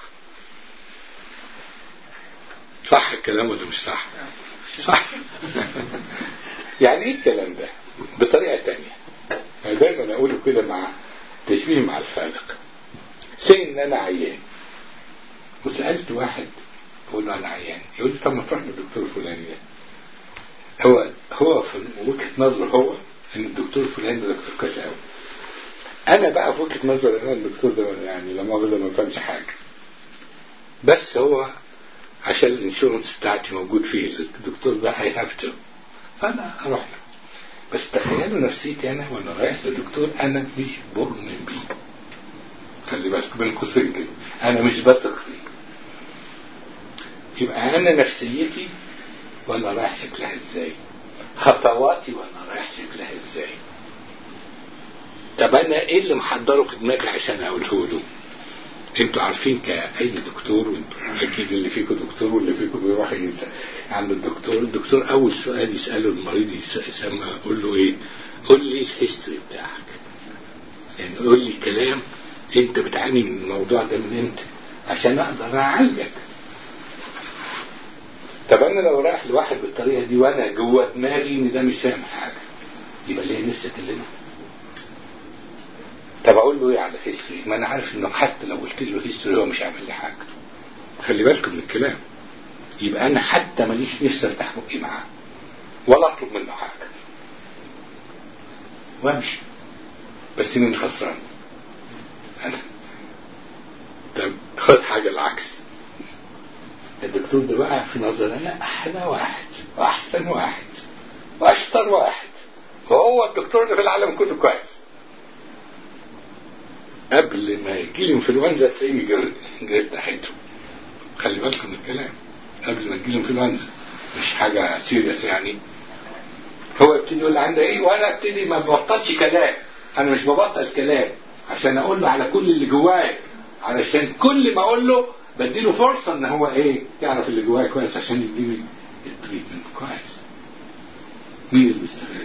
صح الكلام ولا مش صح؟ صح. يعني إيه الكلام ده؟ بطريقة تانية يعني دايما أقوله كده مع تشبيه مع الفالق. سي إن أنا عيان وسألت واحد أقول له أنا عيان، يقول لي طب ما تروح للدكتور الفلاني ده. هو هو في وجهة نظر هو إن الدكتور الفلاني ده دكتور كويس أوي. أنا بقى في وجهة نظر إن الدكتور ده يعني لما أقول ما فهمش حاجة، بس هو عشان الانشورنس بتاعتي موجود فيه الدكتور ده I have to، فأنا أروح له. بس تخيلوا نفسيتي أنا وأنا رايح للدكتور أنا مش بؤمن بيه. خلي بالك بين قوسين كده، أنا مش بثق فيه. يبقى أنا نفسيتي وأنا رايح شكلها إزاي؟ خطواتي وأنا رايح شكلها إزاي؟ طب أنا إيه اللي محضره في دماغي عشان أقوله له؟ انتوا عارفين كأي دكتور، وانتوا أكيد اللي فيكم دكتور واللي فيكم بيروح عند الدكتور، الدكتور أول سؤال يسأله المريض يسمى يقول له إيه؟ قول لي الهيستوري بتاعك، يعني قول لي كلام انت بتعاني من الموضوع ده من انت عشان اقدر اعالجك. طب انا لو رايح لواحد بالطريقه دي وانا جوه دماغي ان ده مش فاهم حاجه، يبقى ليه نفسي اكلمه؟ طب اقول له ايه على هيستوري؟ ما انا عارف انه حتى لو قلت له هيستوري هو مش هيعمل لي حاجه. خلي بالكم من الكلام. يبقى انا حتى ماليش نفسي افتح بقي معاه ولا اطلب منه حاجه وامشي. بس مين خسران؟ أنا. طب خد حاجة العكس. الدكتور ده بقى في نظر أنا أحلى واحد وأحسن واحد وأشطر واحد، وهو الدكتور اللي في العالم كله كويس. قبل ما يجيلي انفلونزا تلاقيه جريت ناحيته. خلي بالكم من الكلام. قبل ما تجيلي انفلونزا مش حاجة سيريس يعني. هو يبتدي يقول لي عندها إيه وأنا ابتدي ما ببطلش كلام. أنا مش ببطل كلام عشان اقول له على كل اللي جواك، علشان كل ما اقول له بديله فرصة ان هو ايه يعرف اللي جواك كويس عشان يديني التريتمنت كويس. مين المستفاد؟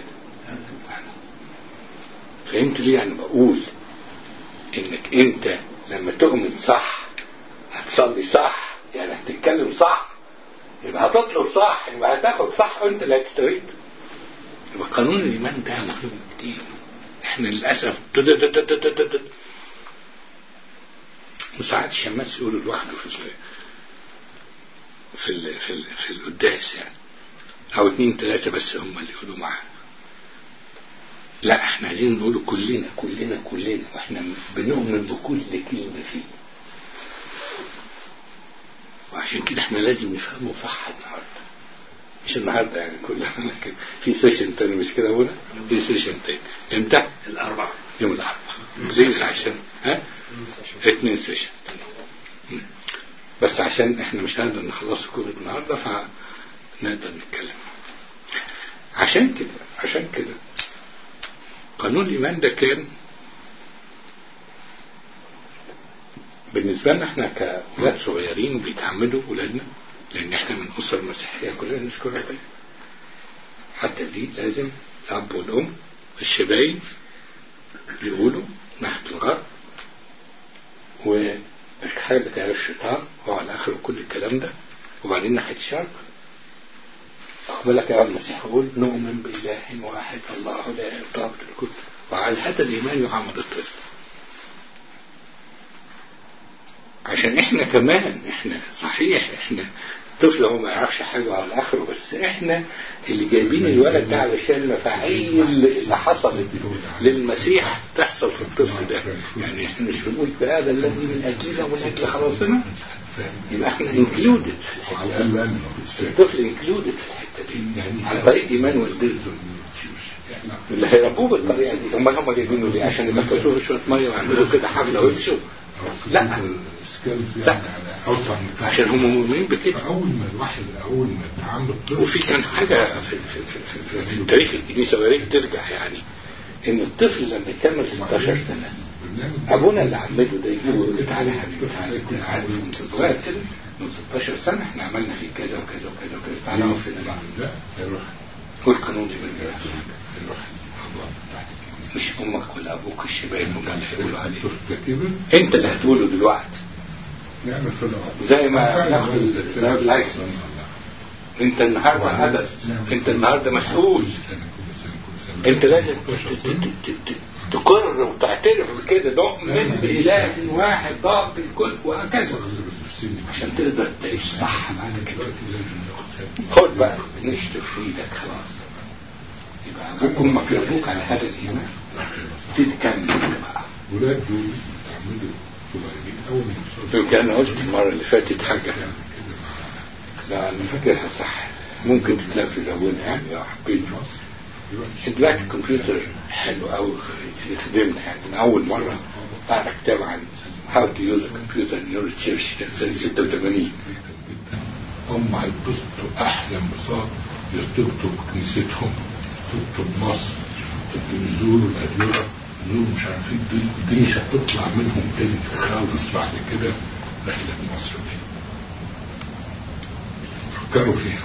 فهمت ليه انا بقول انك انت لما تؤمن صح هتصلي صح، يعني هتتكلم صح، يبقى هتطلب صح، يبقى هتاخد صح وانت اللي هتستريد. يبقى قانون الايمان ده مهم كتير. احنا للأسف وساعات الشماس يقولوا لوحده في ال في ال في, ال في القداس يعني، او اتنين تلاتة بس هم اللي يقولوا معاه. لا احنا عايزين نقوله كلنا كلنا كلنا، واحنا بنؤمن بكل كلمة فيه. وعشان كده احنا لازم نفهمه صح النهارده، مش النهارده يعني كلها، لكن في سيشن تاني مش كده هنا، في سيشن تاني امتى؟ الأربعاء، يوم الأربعاء بليز عشان ها اتنين سيشن بس عشان احنا مش هنقدر نخلص كل النهارده فنقدر نتكلم. عشان كده عشان كده قانون الإيمان ده كان بالنسبة لنا احنا كأولاد صغيرين بيتعمدوا ولادنا، لأن احنا من أسر مسيحية كلنا نشكر ربنا. حتى دي لازم الأب والأم الشباين يقولوا ناحية الغرب، والحاجة بتاع الشيطان وعلى آخر كل الكلام ده، وبعدين ناحية الشرق أقبلك يا المسيح يقول نؤمن بالله واحد الله لا يطاق الكل، وعلى هذا الإيمان يعمد الطفل. عشان احنا كمان احنا صحيح احنا الطفل هو ما يعرفش حاجة على آخره، بس احنا اللي جايبين الولد ده علشان المفاعيل اللي حصلت للمسيح تحصل في الطفل ده. يعني احنا مش بنقول بهذا الذي من أجلنا ومن أجل خلاصنا، يبقى احنا انكلودد الطفل انكلودد في الحتة دي، يعني على طريق إيمان والدته اللي هيربوه بالطريقة دي. هم هم جايبينه ليه؟ عشان يمسكوه شوية مية ويعملوا كده حفلة ويمشوا؟ لا لا، عشان هم مؤمنين بكده. اول ما الواحد اول ما اتعامل. وفي كان حاجه في, في, في, في, في تاريخ الكنيسه ويا ريت ترجع، يعني ان الطفل لما يكمل ستاشر سنه ابونا اللي عمده ده يجيبه تعالى يا حبيبي تعالى انت عارف انت صغير كده من ستاشر سنه احنا عملنا فيك كذا وكذا وكذا وكذا تعالى اقف هنا بقى. لا يروح والقانون دي من يروح مش امك ولا ابوك الشباب ولا اللي هيقولوا عليه كده انت اللي هتقوله دلوقتي نعمل في الأرض زي ما ناخد الدرايف لايسنس. انت النهارده هدف، انت النهارده مسؤول، انت لازم تقر وتعترف بكده نؤمن بإله واحد ضابط الكل وهكذا عشان تقدر تعيش صح بعد كده. خد بقى نشتف في ايدك خلاص، يبقى ابوك وامك يربوك على هذا الايمان تتكمل بقى. ولاد دول يعملوا صغيرين اول ما يمكن انا قلت المره اللي فاتت حاجه لا انا فاكرها صح، ممكن تتنفذ اولها يعني لو حبيت. دلوقتي الكمبيوتر حلو قوي يخدمنا يعني. من اول مره قرأت كتاب عن how to use a computer in your church كان سنه ستة وثمانين. هم هيتبسطوا احلى انبساط يرتبطوا بكنيستهم، يرتبطوا بمصر، يزوروا الاديره، يزوروا مش عارفين دي مش هتطلع منهم تاني خالص بعد كده رحله مصر دي. فكروا فيها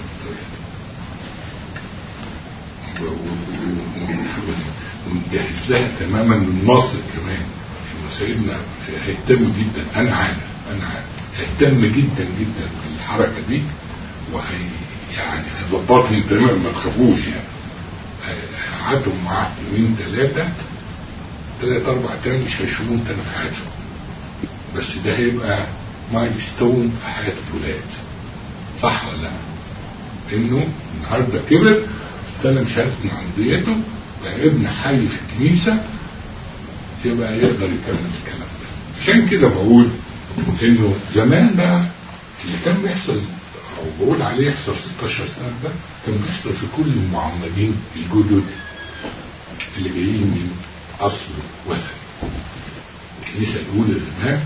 ونجهز لها تماما من مصر كمان. سيدنا هيهتم جدا، انا عارف انا عارف هيهتم جدا جدا بالحركه دي وهي يعني هيظبطهم تماما ما تخافوش يعني. قعدهم معاه يومين ثلاثه ثلاثة أربع أيام مش هيشوفون تاني في حياتهم، بس ده هيبقى مايل ستون في حياة الولاد. صح ولا لا؟ إنه النهارده كبر استلم شهادة معموديته بقى ابن حي في الكنيسة، يبقى يقدر يكمل الكلام ده. عشان كده بقول إنه زمان بقى اللي كان بيحصل أو بقول عليه يحصل ستاشر سنة ده كان بيحصل في كل المعمدين الجدد اللي جايين من أصل وثني. الكنيسة الأولى زمان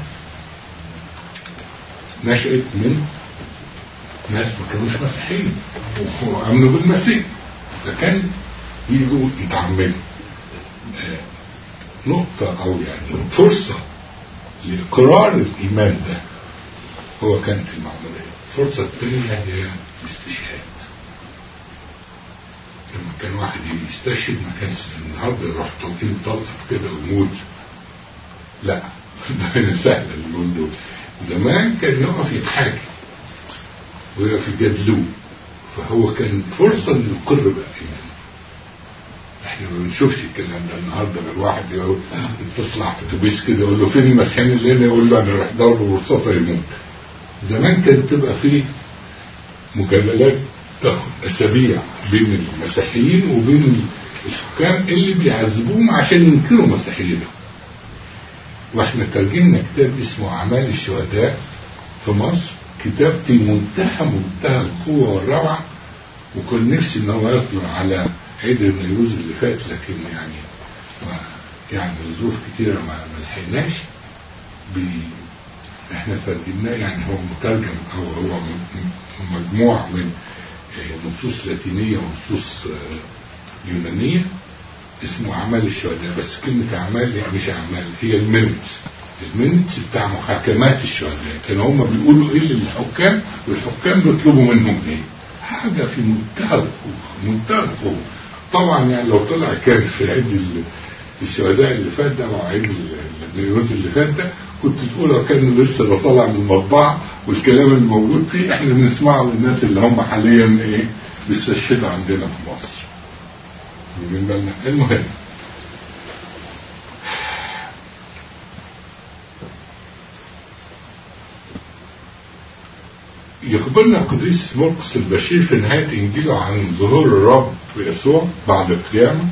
نشأت من ناس ما كانوش مسيحيين وآمنوا بالمسيح، فكان يجوا يتعملوا. آه نقطة أو يعني فرصة لإقرار الإيمان ده هو كانت المعمودية. الفرصة الثانية هي الاستشهاد. لما كان واحد يستشهد ما كانش النهارده يروح توكيل طلق كده ويموت، لا ده سهل اليومين دول. زمان كان يقف يتحاكم ويقف يجادلوه، فهو كان فرصه انه يقر بقى ايمانه. احنا ما بنشوفش الكلام ده النهارده. الواحد يقول تطلع في اتوبيس كده يقول له فين المسيحيين اللي هنا، يقول له انا رايح ضرب رصاصه يموت. زمان كانت تبقى فيه مجادلات تاخد اسابيع بين المسيحيين وبين الحكام اللي بيعذبوهم عشان ينكروا مسيحيتهم. واحنا ترجمنا كتاب اسمه اعمال الشهداء في مصر، كتاب في منتهى منتهى القوه والروعه، وكان نفسي ان هو يصدر على عيد النيروز اللي فات، لكن يعني يعني ظروف كتيره ما لحقناش. احنا ترجمناه يعني هو مترجم او هو مجموع من نصوص لاتينيه ونصوص يونانيه اسمه اعمال الشهداء. بس كلمه اعمال يعني مش اعمال، هي المينتس المينتس بتاع محاكمات الشهداء. كانوا هم بيقولوا ايه للحكام والحكام بيطلبوا منهم ايه. حاجه في منتهى القوه منتهى القوه. طبعا يعني لو طلع كان في عيد الشهداء اللي فات ده او عيد النيروز اللي فات ده كنت تقول كان لسه ده طالع من المطبعه والكلام اللي موجود فيه احنا بنسمعه للناس اللي هم حاليا ايه بيستشهدوا عندنا في مصر. من بالنا المهم يخبرنا القديس مرقس البشير في نهاية إنجيله عن ظهور الرب يسوع بعد القيامة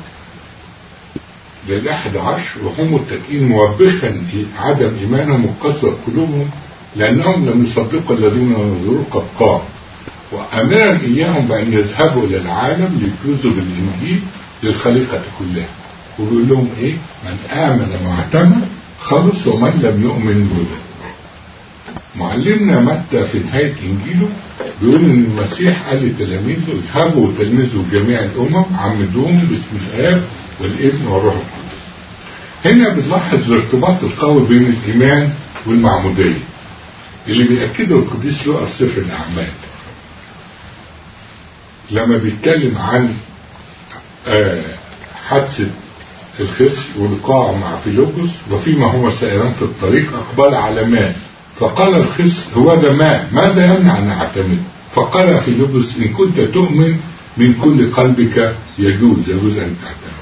للأحد عشر، وهم متكئين موبخا عدم إيمانهم وقسوة قلوبهم لأنهم لم يصدقوا الذين ينظروا قد قام، وأمرا إياهم بأن يذهبوا إلى العالم ليكرزوا بالإنجيل للخليقة كلها. وبيقول لهم إيه؟ من آمن واعتمد خلص ومن لم يؤمن بوده. معلمنا متى في نهاية إنجيله بيقول إن المسيح قال لتلاميذه اذهبوا وتلمذوا جميع الأمم عمدوهم باسم الآب والابن والروح القدس. هنا بنلاحظ الارتباط القوي بين الإيمان والمعمودية اللي بيأكده القديس لوقا في سفر الأعمال لما بيتكلم عن آه حادثة الخس ولقاءه مع فيلبس، وفيما هو سائران في الطريق أقبل على ماء فقال الخس هو ده ماء، ماذا يمنع أن أعتمد؟ فقال فيلبس إن كنت تؤمن من كل قلبك يجوز يجوز أن تعتمد.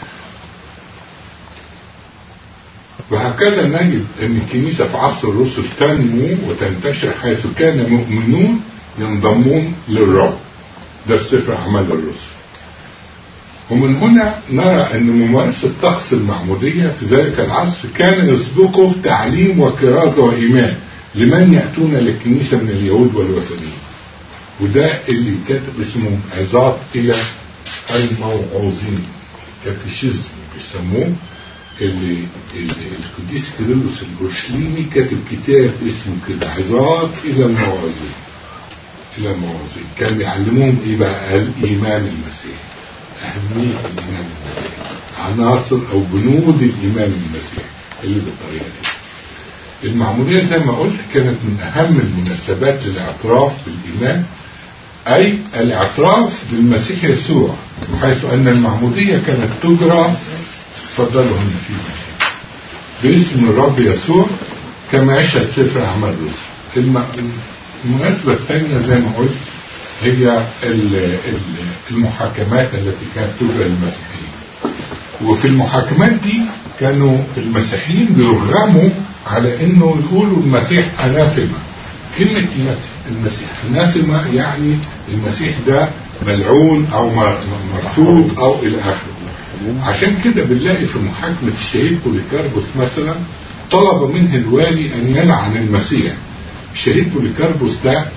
وهكذا نجد أن الكنيسة في عصر الرسل تنمو وتنتشر حيث كان مؤمنون ينضمون للرب. ده في سفر أعمال الرسل. ومن هنا نرى أن ممارسة طقس المعمودية في ذلك العصر كان يسبقه تعليم وكرازة وإيمان لمن يأتون للكنيسة من اليهود والوثنيين. وده اللي كاتب اسمه عظات إلى الموعوظين، كاتيشيزم بيسموه، اللي, اللي القديس كيرلس الأورشليمي كاتب كتاب اسمه كده عظات إلى الموعوظين. إلى الموعوظين كان بيعلموهم إيه بقى؟ الإيمان المسيحي، أهمية الإيمان المسيحي، عناصر أو بنود الإيمان المسيحي اللي بالطريقة دي. المعمودية زي ما قلت كانت من أهم المناسبات للاعتراف بالإيمان، أي الاعتراف بالمسيح يسوع، حيث أن المعمودية كانت تجرى فضلوا هنا فيه باسم الرب يسوع كما يشهد سفر أعمال الرسل. المناسبة الثانية زي ما قلت هي المحاكمات التي كانت تجرى للمسيحيين. وفي المحاكمات دي كانوا المسيحيين بيرغموا على انه يقولوا المسيح اناثما. كلمة المسيح اناثما يعني المسيح ده ملعون او مرفوض او الى اخره. عشان كده بنلاقي في محاكمة الشهيد بوليكاربوس مثلا طلب منه الوالي ان يلعن المسيح. الشهيد بوليكاربوس ده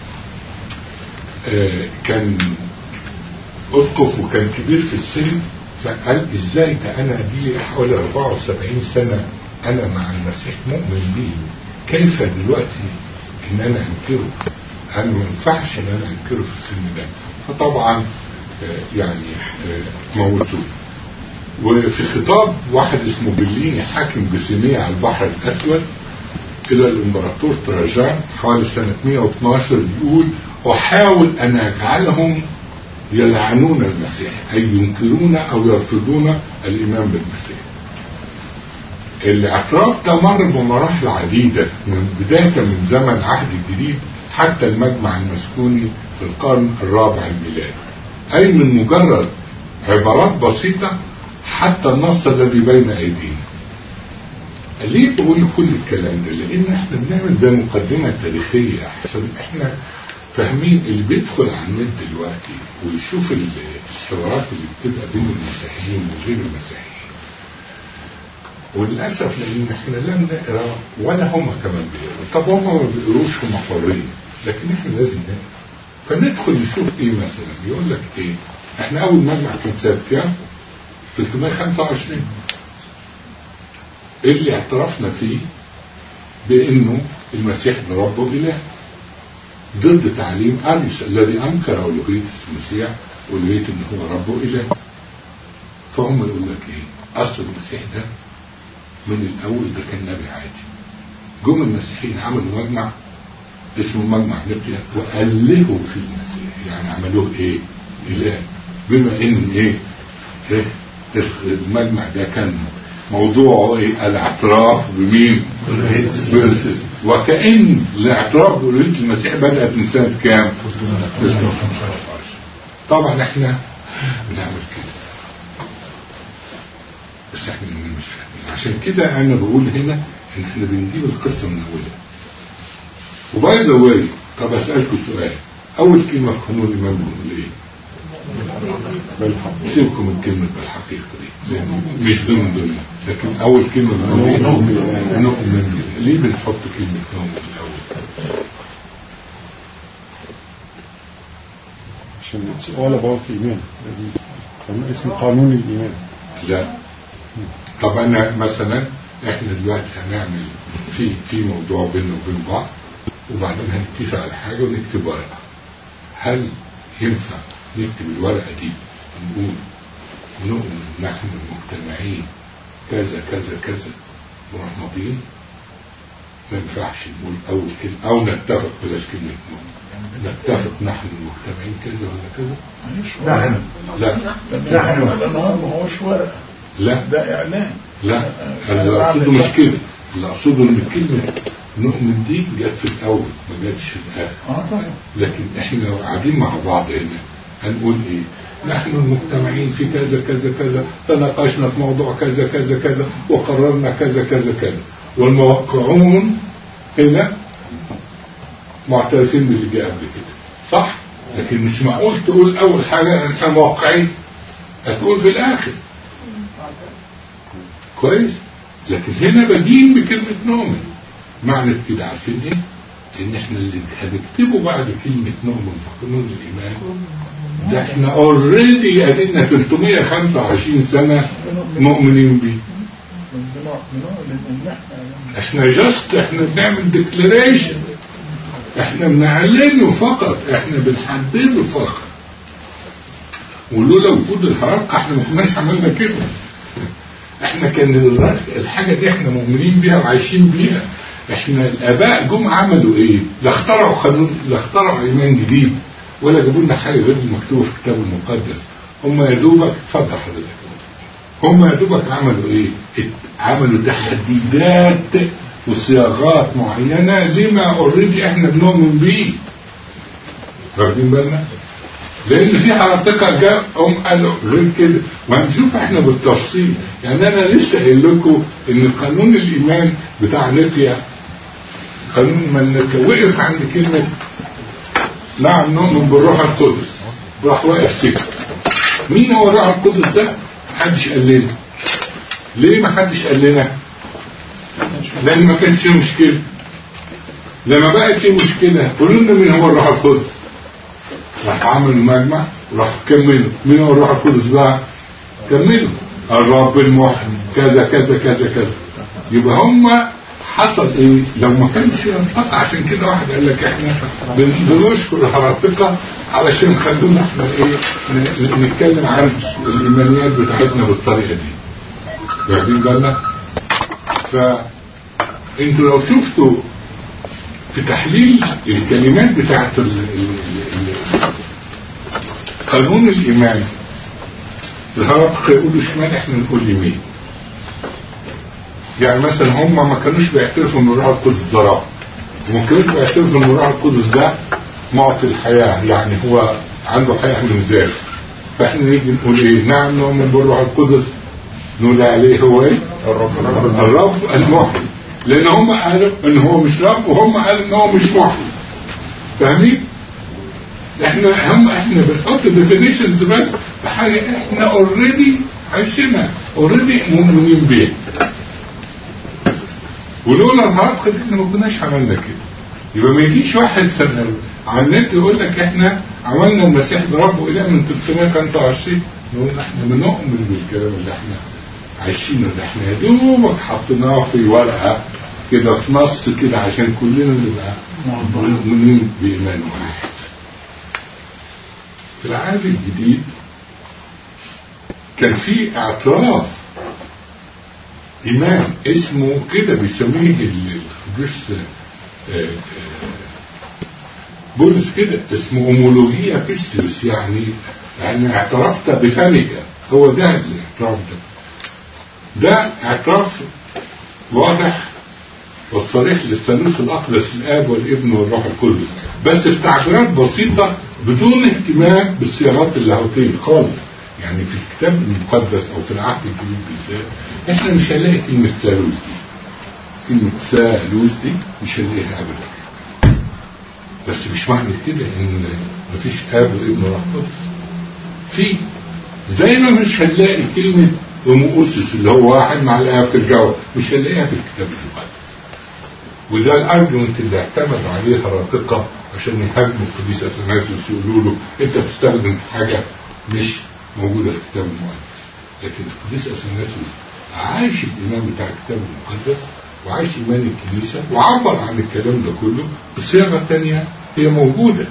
آه كان اسقف وكان كبير في السن، فقال ازاي ده انا دي حوالي أربعة وسبعين سنة انا مع المسيح مؤمن بيه، كيف دلوقتي ان انا انكره؟ انا ما ينفعش ان انا انكره في السن ده. فطبعا آه يعني آه موتوه. وفي خطاب واحد اسمه بليني حاكم بسينية على البحر الاسود الى الامبراطور تراجان حوالي سنة مئة واثناشر بيقول احاول ان اجعلهم يلعنون المسيح، اي ينكرون او يرفضون الايمان بالمسيح. الاعتراف ده مر بمراحل عديدة من بداية من زمن عهد الجديد حتى المجمع المسكوني في القرن الرابع الميلادي، اي من مجرد عبارات بسيطة حتى النص الذي بين ايدينا. ليه بقول كل الكلام ده؟ لان احنا بنعمل زي مقدمة تاريخية احسن احنا فاهمين. اللي بيدخل على النت دلوقتي ويشوف الحوارات اللي بتبقى بين المسيحيين وغير المسيحيين، وللأسف لان احنا لم نقرأ ولا هم كمان بيقرأوا. طب هم ما بيقروش هم حرين، لكن احنا لازم نقرأ. فندخل نشوف ايه مثلا، يقول لك ايه، احنا اول مجمع كان سنة كام؟ ثلاثمئة وخمسة وعشرين، اللي اعترفنا فيه بانه المسيح ده رب واله، ضد تعليم اريوس الذي انكر الوهية المسيح والوهية ان هو رب واله. فهم يقول لك ايه، اصل المسيح ده من الاول ده كان نبي عادي. جم المسيحيين عملوا مجمع اسمه مجمع نقيا وألهوا في المسيح، يعني عملوه ايه؟ اله. بما ان ايه, إيه؟ المجمع ده كان موضوعه ايه؟ الاعتراف بمين؟ وكأن الاعتراف بألوهية المسيح بدأت من سنة كام؟ طبعا احنا بنعمل كده بس احنا مش فاهمين. عشان كده انا بقول هنا ان احنا بنجيب القصة من اولها. وباي ذا واي، طب اسألكم سؤال، اول كلمة في قانون الإيمان بنقول ايه؟ بالحقيقة. سيبكم من كلمة بالحقيقة دي مش ضمن ضمن، لكن اول كلمة بنقول ايه؟ نؤمن. ليه بنحط كلمة نؤمن الاول؟ عشان it's all about ايمان، اسم قانون الايمان. لا طب انا مثلا احنا دلوقتي هنعمل في في موضوع بيننا وبين بعض، وبعدين هنتفق على حاجة ونكتب ورقة. هل ينفع نكتب الورقة دي ونقول نؤمن نحن المجتمعين كذا كذا كذا نروح ماضيين، ما ينفعش نقول أول كلمة أو نتفق بلاش كلمة نؤمن، نتفق نحن المجتمعين كذا ولا كذا. نحن لا نحن لأنه ما هوش ورقة، لا ده إعلان. لا أنا اللي أقصده مش كده، اللي أقصده إن كلمة نؤمن دي جت في الأول ما جاتش في الآخر. اه طبعا. لكن إحنا قاعدين مع بعض هنا هنقول إيه؟ نحن المجتمعين في كذا كذا كذا تناقشنا في موضوع كذا كذا كذا وقررنا كذا كذا كذا، والموقعون هنا معترفين باللي جاء قبل كده، صح؟ لكن مش معقول تقول أول حاجة احنا موقعين هتقول في الآخر، كويس؟ لكن هنا بدين بكلمة نؤمن. معنى كده عارفين ايه؟ ان احنا اللي هنكتبه بعد كلمة نؤمن في قانون الإيمان ده احنا اوريدي قدرنا ثلاثمائة وخمسة وعشرين سنة مؤمنين بيه. احنا جاست احنا بنعمل ديكلاريشن، احنا بنعلنه فقط، احنا بنحدده فقط. ولولا وجود الحركة احنا ما كناش عملنا كده. احنا كان الحاجة دي احنا مؤمنين بيها وعايشين بيها. احنا الاباء جم عملوا ايه؟ لا اخترعوا قانون، لا اخترعوا ايمان جديد، ولا جابوا لنا حاجه غير المكتوبه في الكتاب المقدس. هم يا دوبك اتفضل حضرتك، هم يا دوبك عملوا ايه؟ عملوا تحديدات وصياغات معينه لما اوريدي احنا بنؤمن بيه. واخدين بالنا؟ لان في حركه جاء هم قالوا غير كده، وهنشوف احنا بالتفصيل. يعني انا لسه قايل لكم ان قانون الايمان بتاع نيقيا، قانون من نيقيا وقف عند كلمه نعم نؤمن بالروح القدس، راح واقف كده. مين هو الروح القدس ده؟ محدش قال لنا. ليه ما حدش قال لنا؟ لان ما كانش فيه مشكله. لما بقت فيه مشكله قولوا لنا مين هو الروح القدس. راح عملوا المجمع وراح كملوا مين هو الروح القدس بقى؟ كملوا الرب الموحد كذا كذا كذا كذا. يبقى هم حصل ايه؟ لو ما كانش ينطق، عشان كده واحد قال لك احنا بنشكر الحركة علشان خلونا احنا ايه نتكلم عن الايمانيات بتاعتنا بالطريقه دي. واخدين بالنا؟ فانتوا لو شفتوا في تحليل الكلمات بتاعت قانون الايمان، الهرطقة يقولوا شمال احنا نقول يمين. يعني مثلا هم ما كانوش بيعترفوا ان الروح القدس ده رب، وما كانوش بيعترفوا ان الروح القدس ده معطي الحياه، يعني هو عنده حياه من ذاته. فاحنا نيجي نقول ايه؟ نعم نؤمن بالروح القدس، نقول عليه هو ايه؟ الرب الرب المحيي. لان هم قالوا ان هو مش رب، وهم قالوا ان هو مش محيي. فاهمين؟ احنا هم احنا بنحط ديفينيشنز بس في حاجه احنا اوريدي عايشينها، اوريدي مؤمنين بيها. ولولا الهرطقة دي احنا ما كناش عملنا كده. يبقى ما يجيش واحد سنة على النت يقول لك احنا عملنا المسيح برب واله من ثلاثمائة وخمسة وعشرين، نقول احنا بنؤمن بالكلام اللي احنا عايشينه، اللي احنا يا دوبك حطيناه في ورقه كده في نص كده عشان كلنا نبقى مؤمنين بايمان واحد. في العهد الجديد كان في اعتراف إيمان اسمه كده بيسميه القديس بولس كده، اسمه أمولوجيا بيستيوس، يعني يعني اعترفت بفمك. هو ده الاعتراف ده ده اعتراف واضح والصريح للثالوث الأقدس الآب والابن والروح القدس، بس في تعبيرات بسيطة بدون اهتمام بالصياغات اللاهوتية خالص. يعني في الكتاب المقدس او في العهد الجديد بالذات احنا مش هنلاقي كلمه ثالوث دي، كلمه ثالوث دي مش هنلاقيها ابدا. بس مش معنى كده ان مفيش اب وابن وروح قدس. في زي ما مش هنلاقي كلمه هوموؤوسيس اللي هو واحد مع الاب في الجوهر، مش هنلاقيها في الكتاب المقدس. وده الارجيومنت اللي اعتمدوا عليه الهرطقة عشان يهاجموا القديس اثناسيوس، يقولوا له انت بتستخدم حاجه مش موجودة في الكتاب المقدس. لكن القديس اثناسيوس عايش الإيمان بتاع الكتاب المقدس وعايش إيمان الكنيسة وعبر عن الكلام ده كله بصيغة تانية هي موجودة.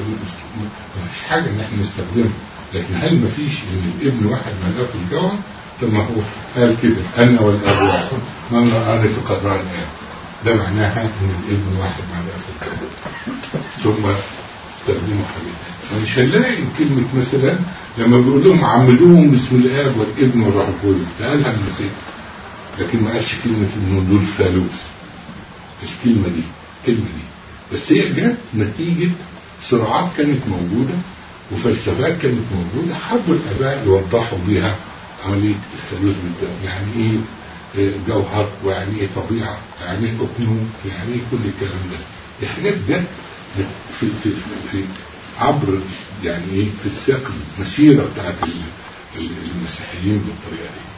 مفيش حاجة ان احنا نستخدمها. لكن هل مفيش ان الابن واحد مع الاب في الجوهر؟ ثم هو قال كده انا والاب واحد من رآني فقد رآني الاب. ده معناها ان الابن واحد مع الاب في الكون. ثم استخدموا حبيبي. مش هنلاقي كلمة مثلا لما بيقول لهم عملوهم باسم الاب والابن والروح القدس، ده قالها المسيح، لكن ما قالش كلمة انه دول ثالوث. مش كلمة دي، كلمة دي بس هي جت نتيجة صراعات كانت موجودة وفلسفات كانت موجودة، حبوا الآباء يوضحوا بيها عملية الثالوث بالذات. يعني ايه جوهر، ويعني ايه طبيعة، يعني ايه أقنوم، يعني ايه كل الكلام ده. دي حاجات جت في في في عبر يعني ايه في السياق المسيرة بتاعت المسيحيين بالطريقة دي.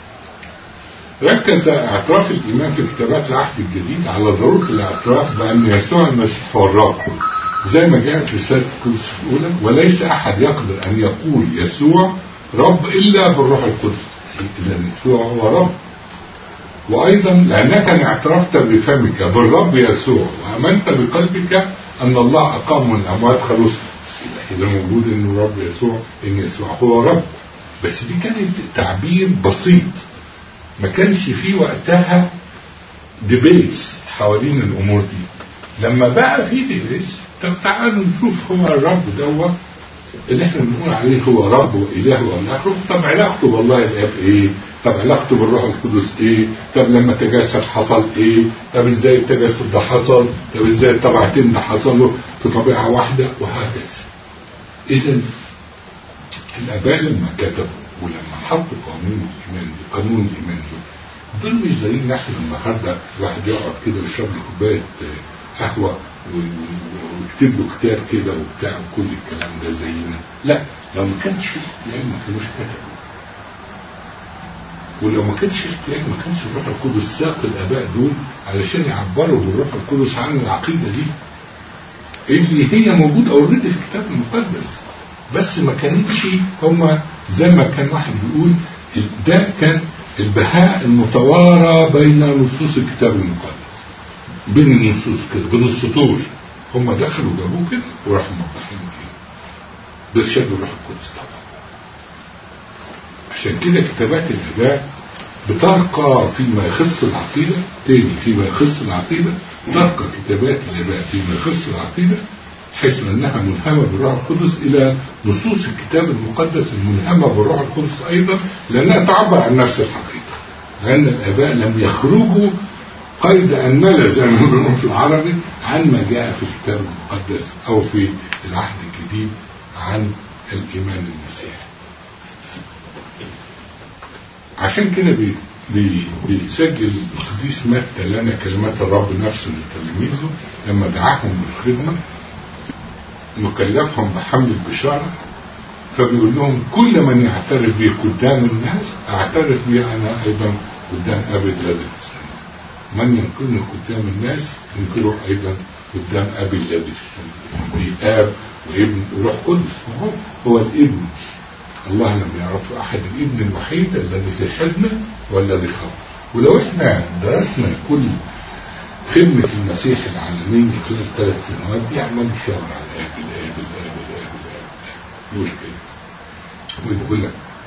ركز اعتراف الإيمان في كتابات العهد الجديد على ضرورة الاعتراف بأن يسوع المسيح هو الرب، زي ما جاء في رسالة كورنثوس الأولى، وليس أحد يقدر أن يقول يسوع رب إلا بالروح القدس. إذا يسوع هو رب. وأيضا لأنك اعترفت بفمك بالرب يسوع وآمنت بقلبك أن الله أقام من الأموات خلوصا. إذا موجود أن رب يسوع، أن يسوع هو رب. بس دي كانت تعبير بسيط، ما كانش فيه وقتها ديبيتس حوالين الأمور دي. لما بقى فيه ديبيتس، طب تعالوا نشوف هو الرب دوت اللي احنا بنقول عليه هو رب وإله والآخر، طب علاقته بالله الآب ايه؟ طب علاقته بالروح القدس ايه؟ طب لما تجسد حصل ايه؟ طب ازاي التجسد ده حصل؟ طب ازاي الطبيعتين ده حصلوا في طبيعة واحدة؟ وهكذا. اذا الآباء لما كتبوا ولما حطوا قانون الإيمان دي، قانون الإيمان دي، دول مش زينا احنا النهارده الواحد يقعد كده ويشرب له كوبايه قهوه ويكتب له كتاب كده وبتاع وكل الكلام ده زينا. لا، لو ما كانش فيه احتياج ما كانوش كتبوا. ولو ما كانش فيه احتياج ما كانش الروح القدس ساق الآباء دول علشان يعبروا بالروح القدس عن العقيده دي اللي هي موجوده اوريدي في الكتاب المقدس. بس ما كانتش هما زي ما كان واحد بيقول ده كان البهاء المتوارى بين نصوص الكتاب المقدس، بين النصوص كده، بين السطور. هم دخلوا جابوه كده وراحوا موضحين كده بإرشاد الروح القدس طبعا. عشان كده كتابات الآباء بترقى فيما يخص العقيدة. تاني فيما يخص العقيدة ترقى كتابات الآباء فيما يخص العقيدة حيث أنها ملهمة بالروح القدس إلى نصوص الكتاب المقدس الملهمة بالروح القدس أيضا، لأنها تعبر عن نفس الحقيقة. لأن الآباء لم يخرجوا قيد أنملة زي ما بنقول في العربي عن ما جاء في الكتاب المقدس أو في العهد الجديد عن الإيمان المسيحي. عشان كده بي بي بيسجل القديس متى لنا كلمات الرب نفسه لتلاميذه لما دعاهم للخدمة، مكلفهم بحمل البشارة، فبيقول لهم كل من يعترف بي قدام الناس اعترف بي أنا أيضا قدام أبي الذي في السماء. من ينكرني قدام الناس ينكره أيضا قدام أبي الذي في السماء. في آب وابن وروح قدس. هو, هو الابن. الله لم يعرف أحد الابن الوحيد الذي في حضنه والذي خلق. ولو احنا درسنا كل خدمة المسيح العالمين خلال ثلاث سنوات دي عمال يشاور على الآب الآب الآب الآب الآب يقول كده ويقول لك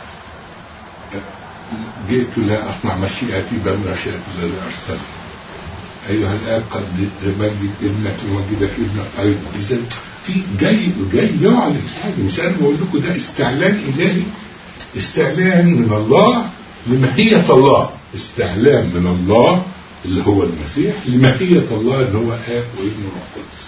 جئت لا أصنع مشيئتي بل مشيئة الذي أرسلني. أيها الآب قد مجد ابنك ومجدك ابنك أيضا. إذا في جاي جاي يعلن حاجة. مش أنا بقول لكم ده استعلان إلهي، استعلان من الله لماهية الله، استعلان من الله اللي هو المسيح لماهية الله اللي هو آب وابن وروح قدس.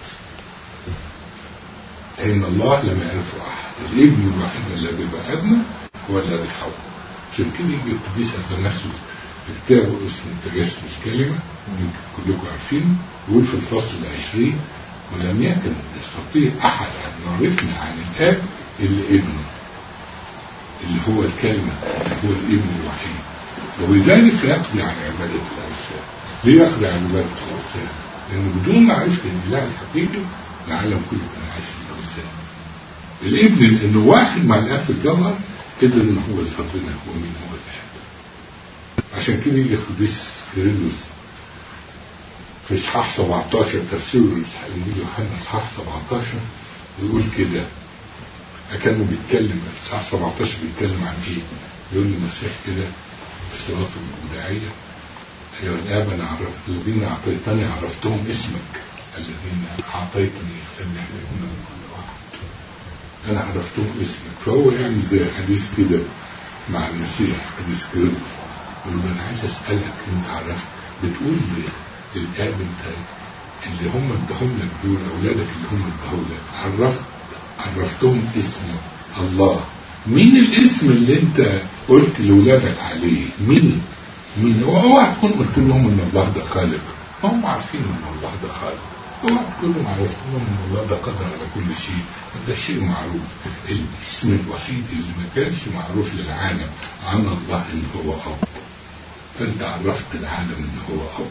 أين الله لم يعرفه أحد. الابن الوحيد الذي بأبنه هو الذي حول. عشان كده يجي القديس أثناسيوس في كتابه اسمه تجسس كلمة كلكم عارفين، يقول في الفصل العشرين ولم يكن يستطيع أحد أن يعرفنا عن الآب إلا ابنه اللي هو الكلمة هو الابن الوحيد، وبذلك يقضي على عبادة الأوثان. ليه يقضي على عبادة الأوثان؟ لأنه بدون معرفة الإله الحقيقي العالم كله كان عايش في الأوثان. الابن لأنه واحد مع الآب في الجوهر قدر إن هو يظهر لنا هو مين هو الآب. عشان كده يجي القديس كيرلس في إصحاح سبعتاشر تفسير الإنجيل يوحنا إصحاح سبعتاشر يقول كده. كانوا بيتكلم إصحاح سبعتاشر بيتكلم عن إيه؟ يقول المسيح كده في الصلاة الوداعية: أيها الآب أنا عرفت الذين أعطيتني عرفتهم اسمك، الذين أعطيتني أن يحلفون واحد، أنا عرفتهم اسمك. فهو يعني زي حديث كده مع المسيح، حديث كده، يقول له: أنا عايز أسألك، أنت عرفت بتقول للآب أنت اللي هم ادهم لك دول أولادك اللي هم ادهم لك، عرفت عرفتهم اسم الله، مين الاسم اللي انت قلت لولادك عليه؟ مين مين اوعى تكون قلت لهم ان الله ده خالق، هم عارفين ان الله ده خالق، اوعى تقول لهم عرفت لهم ان الله ده قادر على كل شيء، ده شيء معروف. الاسم الوحيد اللي ما كانش معروف للعالم عن الله ان هو اب، فانت عرفت العالم ان هو اب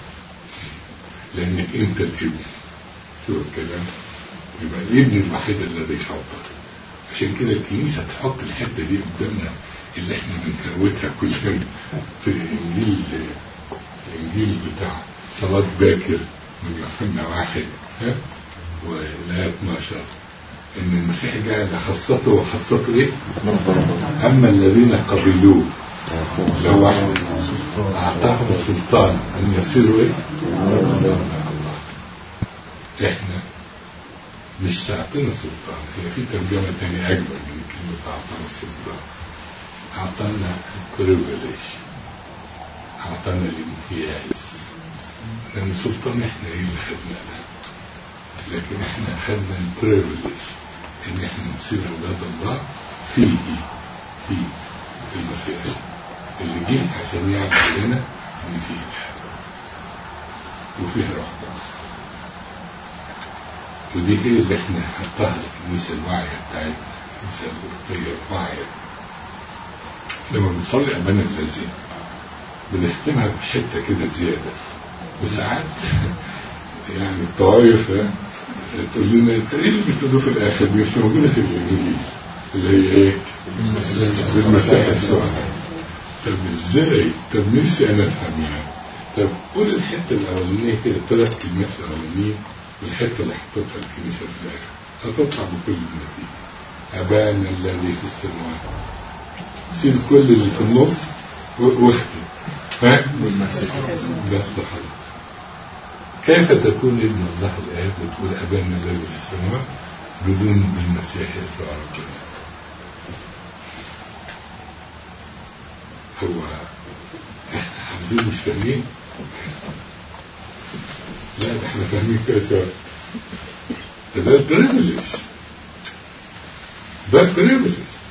لانك انت الابن. شو الكلام؟ يبقى الابن الوحيد الذي فوق. عشان كده الكنيسة تحط الحتة دي قدامنا اللي احنا بنكروتها كلنا في الانجيل الانجيل بتاع صلاة باكر من يوحنا واحد ها ولا اتناشر، ان المسيح جاء لخاصته وخاصته ايه؟ اما الذين قبلوه لو واحد اعطاهم السلطان ان يصيروا ايه؟ الله. احنا مش ساعتنا سلطان، هي في ترجمة تانية أجمل من كلمة أعطانا السلطان. أعطانا البريفيليج، أعطانا الامتياز، لأن السلطان إحنا إيه اللي خدنا ده، لكن إحنا خدنا البريفيليج إن إحنا نصير أولاد الله فيه في في المسيح اللي جه عشان يعمل لنا إن فيه الحياة وفيه روح قدس. ودي هي اللي احنا حطها الكنيسة الواعية بتاعتنا، الكنيسة الأوروبية الواعية. لما بنصلي أمانة الذين بنختمها بحتة كده زيادة، وساعات يعني الطوائف تقول لنا انت ايه اللي بتقولوه في الآخر دي مش موجودة في الإنجيل اللي هي ايه؟ بالمسيح يسوع. طب ازاي؟ طب نفسي أنا أفهم يعني. طب قول الحتة الأولانية كده، ثلاث كلمات الأولانية والحته اللي حطتها الكنيسه في الاخر هتطلع بكل النتيجه. ابانا الذي في السماوات، سيب كل اللي في النص واختم ها بس خلاص. كيف تكون ابن الله الاب وتقول ابانا الذي في السماوات بدون المسيح يسوع ربنا؟ هو احنا حافظين مش فاهمين؟ لا ده احنا فاهمين كويس قوي. ده البريفيليج، ده البريفيليج.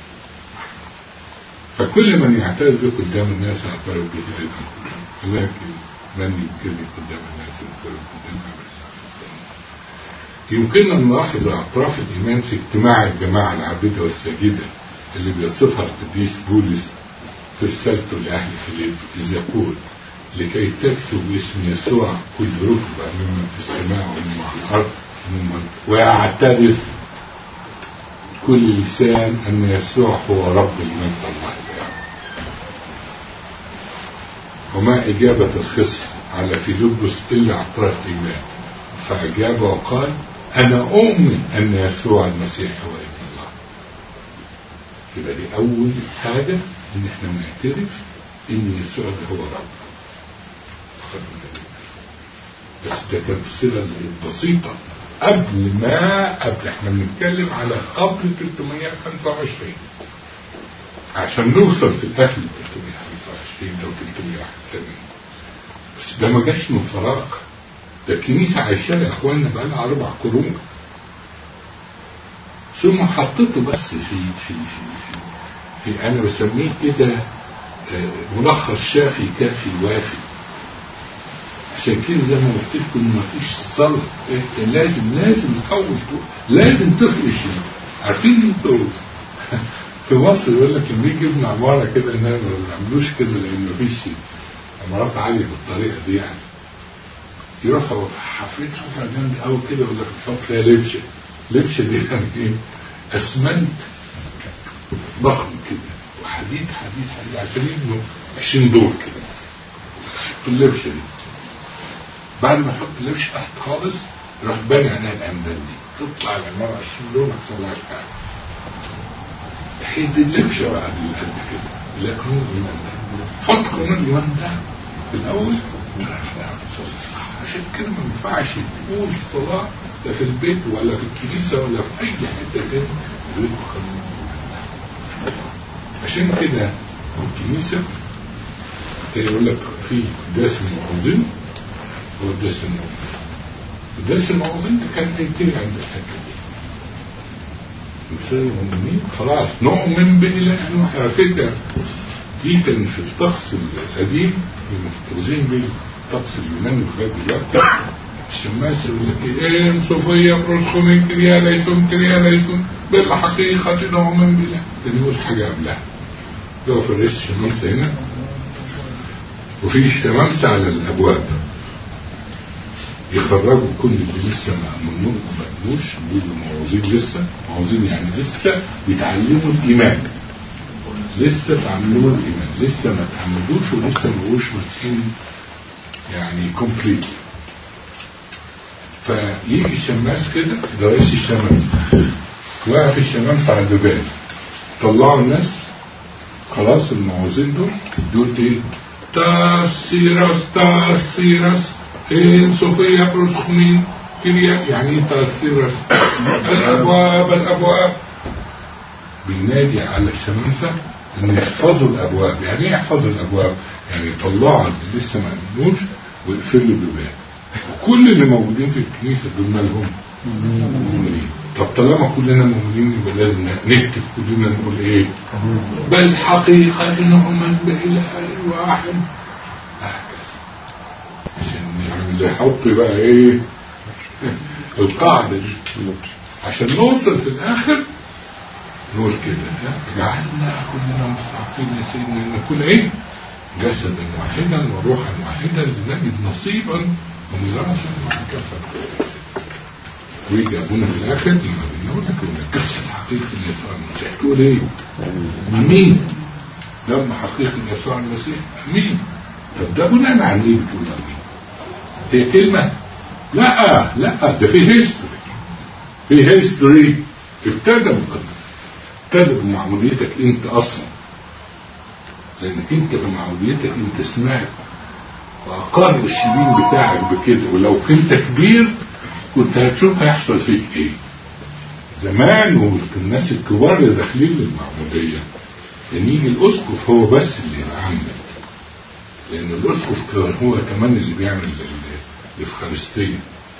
فكل من يعترف به قدام الناس اعترف به ايضا، ولكن من يمكن قدام الناس يعترف قدام الله. يمكننا ان نلاحظ اعتراف الايمان في اجتماع الجماعه العابده والساجده اللي بيصفها القديس بولس في رسالته لاهل فيليب، اذ يقول: لكي تكسب باسم يسوع كل ركبة ممن في السماء ومن على الأرض ويعترف كل لسان أن يسوع هو رب المجد الله الآب. وما إجابة الخصم على فيلبس إلا اعتراف الإيمان، فأجاب وقال: أنا أؤمن أن يسوع المسيح هو ابن الله. يبقى دي أول حاجة، إن إحنا نعترف إن يسوع ده هو رب. بس ده كان الصلة البسيطة قبل ما قبل احنا بنتكلم على قبل ثلاثمائة وخمسة وعشرين عشان نوصل في الاخر ل ثلاثمائة وخمسة وعشرين او ثلاثمائة وواحد وثمانين. بس ده ما جاش من فراغ، ده الكنيسة عايشة يا اخوانا بقى لها اربع قرون، ثم حطيته بس في في في, في, في انا بسميه كده ملخص شافي كافي وافي. عشان كده زي ما قلت لكم ما فيش صلاة، لازم لازم الاول لازم تفرش. عارفين انتوا في مصر يقول لك لما يجي يبني عماره كده انها ما بيعملوش كده لان ما فيش عمارات عاليه بالطريقه دي، يعني يروحوا حافرين حفره جامده قوي كده يقول لك نحط فيها لبشه. لبشه دي يعني ايه؟ اسمنت ضخم كده وحديد حديد حديد عشان يبنوا عشرين دور كده اللبشه دي. بعد ما يحط اللبش تحت خالص يروح باني عليها الأمدان دي، تطلع العمارة عشرين دور ما تصلحش حاجة. هي دي اللبشة بقى اللي قد كده. لا قانون الإيمان ده حط قانون الإيمان ده في الأول عشان كده ما ينفعش تقول الصلاة لا في البيت ولا في الكنيسة ولا في أي حتة تاني غير قانون الإيمان ده. عشان كده الكنيسة يقول لك في قداس المعوذين وقداس المعوذين. قداس المعوذين ده كان ينتهي عند الحته دي. مثال المؤمنين خلاص نؤمن بإله واحد. على فكرة دي كان في الطقس القديم المحتفظين بالطقس اليوناني لغاية دلوقتي. الشماس يقول لك ايه صوفيا بروسخومين كريا ليسون كريا ليسون بالحقيقة نؤمن بإله. ده يقول حاجة قبلها. لو في الرئيس الشمامسة هنا وفي الشمامسة على الأبواب يخرجوا كل اللي لسه ما أمنوه ما أمنوش يقولوا معوذين لسه معوذين يعني لسه بيتعلموا الإيمان لسه تعلموا الإيمان لسه ما تعملوش ولسه ما بقوش مسكين يعني كومبليت. فيجي الشماس كده ده رئيس الشمامسة واقف الشمامسة على الباب طلعوا الناس خلاص المعوذين دول دول ايه تاسيراس تاسيراس ايه صوفيا بروسخومين كريا يعني ايه تاسيراس الابواب الابواب بينادي على الشمامسة ان يحفظوا الابواب. يعني ايه يحفظوا الابواب؟ يعني يطلعوا اللي لسه ما امنوش ويقفلوا الباب. وكل اللي موجودين في الكنيسة دول مالهم مؤمنين. طب طالما كلنا مؤمنين يبقى لازم نكتب كلنا نقول ايه بل حقيقة نؤمن بإله واحد هكذا عشان يعني يحط بقى ايه القاعدة دي عشان نوصل في الاخر نقول كده جعلنا كلنا مستحقين يا سيدنا ان نكون ايه جسدا واحدا وروحا واحدا لنجد نصيبا وميراثا مع كافة. ويجي ابونا في الاخر لما بنقول لك ان الجسد الحقيقي ليسوع المسيح تقول ايه امين دم حقيقي ليسوع المسيح امين. طب ده بناء على ايه بتقول امين؟ هي كلمه؟ لا لا ده في هيستوري في هيستوري ابتدى ابتدى بمعموديتك انت اصلا لانك انت في معموديتك انت سمعت واقر الشبين بتاعك بكده ولو كنت كبير كنت هتشوف هيحصل فيك ايه. زمان والناس الكبار اللي داخلين للمعمودية يعني يجي الاسقف هو بس اللي يعمد لان الاسقف هو كمان اللي بيعمل الافخارستية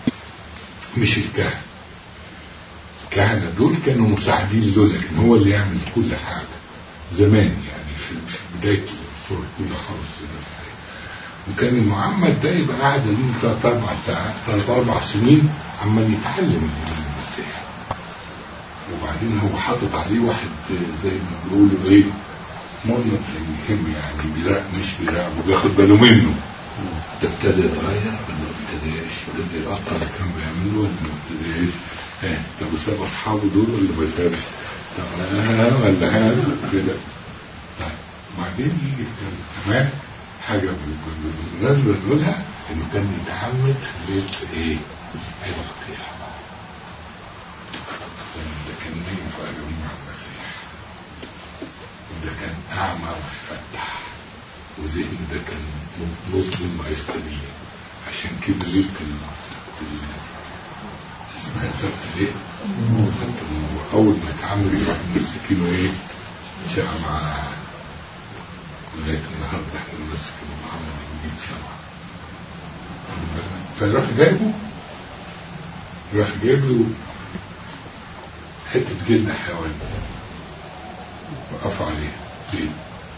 مش الكهنة. الكهنة دول كانوا مساعدين له لكن هو اللي يعمل كل حاجة زمان يعني في بداية الصورة كلها خالص زمان. وكان المعمد ده يبقى قاعد ليه ثلاث اربع ساعات ثلاث اربع سنين عمال يتعلم الايمان المسيحي وبعدين هو حاطط عليه واحد زي ما بيقولوا ايه مؤمن يهم يعني بيراقب مش بيراقب وبياخد باله منه. ده ابتدى يتغير ولا ما ابتداش؟ ابتدى يقطع اللي كان بيعمله ولا ما ابتداش؟ ها طب وساب اصحابه دول ولا ما سابش؟ طب ها ولا ها كده. وبعدين يجي كمان حاجة بالنسبة نقولها انه كان يتعمد في ليلة ايه عيد القيامة. ده كان نايم في قلبه مع المسيح وده كان اعمى وفتح وذهنه ده كان مسلم ويستنين عشان كده ليلة اسمها سبت ليه سبت النور. اول ما يتعمد يروح مسكينه ايه شاء معاه لغاية النهاردة احنا نمسك محمد الجديد سبعة. فراح جايبه راح جايب له حتة جلد حيوان وقف عليها. ليه؟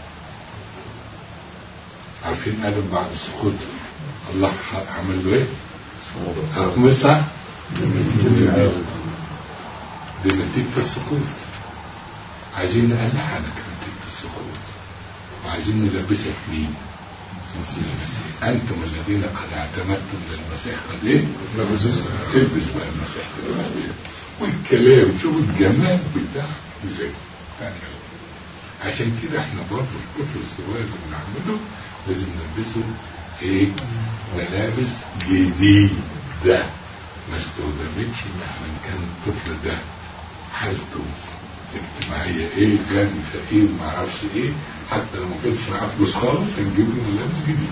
عارفين آدم بعد السقوط الله عمل له ايه؟ أقمصة دي نتيجة السقوط. عايزين نقلع على نتيجة السقوط وعايزين نلبسك مين؟ أنتم الذين قد اعتمدتم للمسيح قد إيه؟ البس بقى المسيح دلوقتي. والكلام شوف الجمال بتاع إزاي. عشان كده إحنا برضه الطفل الصغير اللي بنعمله لازم نلبسه إيه؟ ملابس جديدة ما استخدمتش مهما كان الطفل ده حالته اجتماعية ايه غني فقير معرفش ايه حتى لو ما كانش معاه فلوس خالص هنجيب له ملابس جديد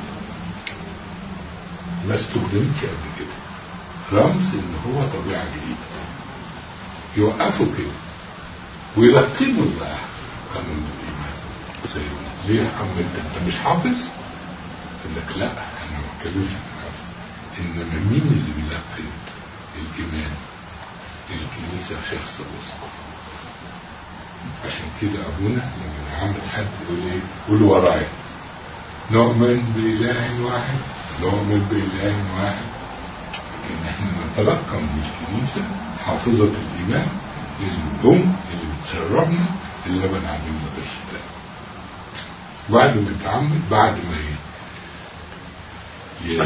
ما استخدمتش قبل كده، رمز ان هو طبيعة جديدة. يوقفوا كده ويلقنوا بقى قانون الايمان. سيدنا ليه يا عم انت انت مش حافظ؟ يقول لك لا انا ما بتكلمش عن حافظ، انما مين اللي بيلقن الايمان؟ الكنيسة شخص الاسقف. عشان كده ابونا لما يعمل حد يقول ايه؟ قول ورايا نؤمن بإله واحد، نؤمن بإله واحد. لكن احنا نتلقى من الكنيسة حافظة الإيمان الأم اللي بتشربنا اللبن عاملين بالشتاء. بعد ما يتعمل بعد ما ي...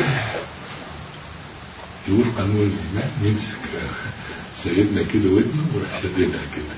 يقول قانون الإيمان يمسك سيدنا كده ودنه وراح شددها كده،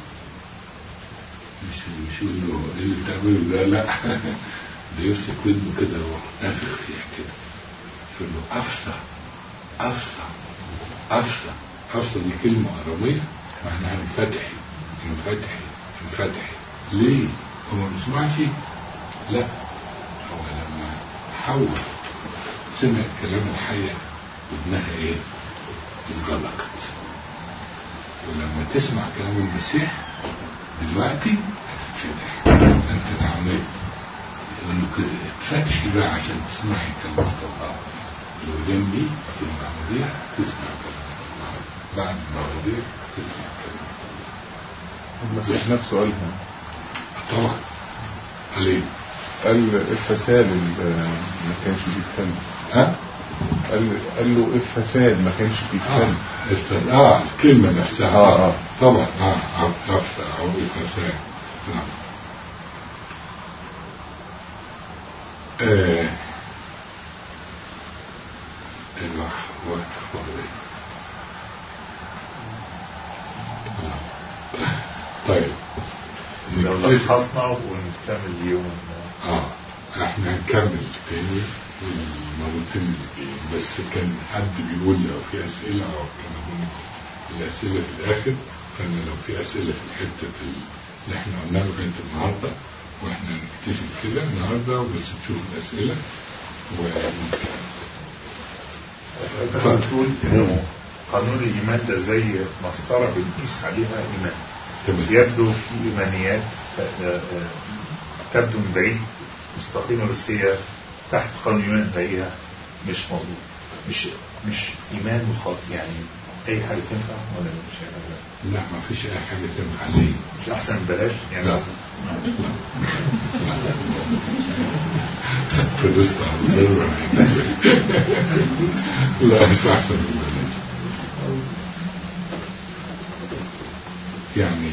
مش مش يقول له ايه اللي بتعمله ده، لا ده يمسك ودنه كده ونافخ فيها كده يقول له أفصى أفصى أفصى. أفصى دي كلمة أرامية معناها انفتحي انفتحي انفتحي. ليه؟ هو ما بيسمعش؟ لا، هو لما حول سمع كلام الحية ودنها ايه؟ اتغلقت. ولما تسمع كلام المسيح دلوقتي هتتفتح. انت تعمل يقول كده اتفتحي بقى عشان تسمعي كلام الله. الودان دي في المواضيع تسمع كلام الله، بعد المواضيع تسمع كلام المسيح نفسه قالها طبعا. عليه قال الفساد ما كانش بيتكلم. ها؟ قال قال له الفساد ما كانش بيتكلم. اه الفساد اه الكلمة نفسها اه اه طبعا اه عفة او الفساد. نعم. آه الوقت فضلي. طيب لو لخصنا ونكمل اليوم. اه احنا هنكمل تاني المرتين اللي جايين، بس كان حد بيقول لو في اسئله او كان الاسئله في الاخر، فانا لو في اسئله في الحته اللي احنا قلناها لغايه النهارده واحنا نكتشف كده النهارده وبس تشوف الاسئله ونتكلم. فانت بتقول انه قانون الايمان ده زي مسطره بنقيس عليها ايمان. يبدو في ايمانيات تبدو من بعيد مستقيمه بس هي تحت قانون الايمان هي مش موجود، مش مش ايمان وخط يعني اي حاجه تنفع ولا مش اي حاجه؟ لا ما فيش اي حاجه تنفع ليه؟ مش احسن بلاش يعني؟ لا فلست على لا مش احسن بلاش يعني.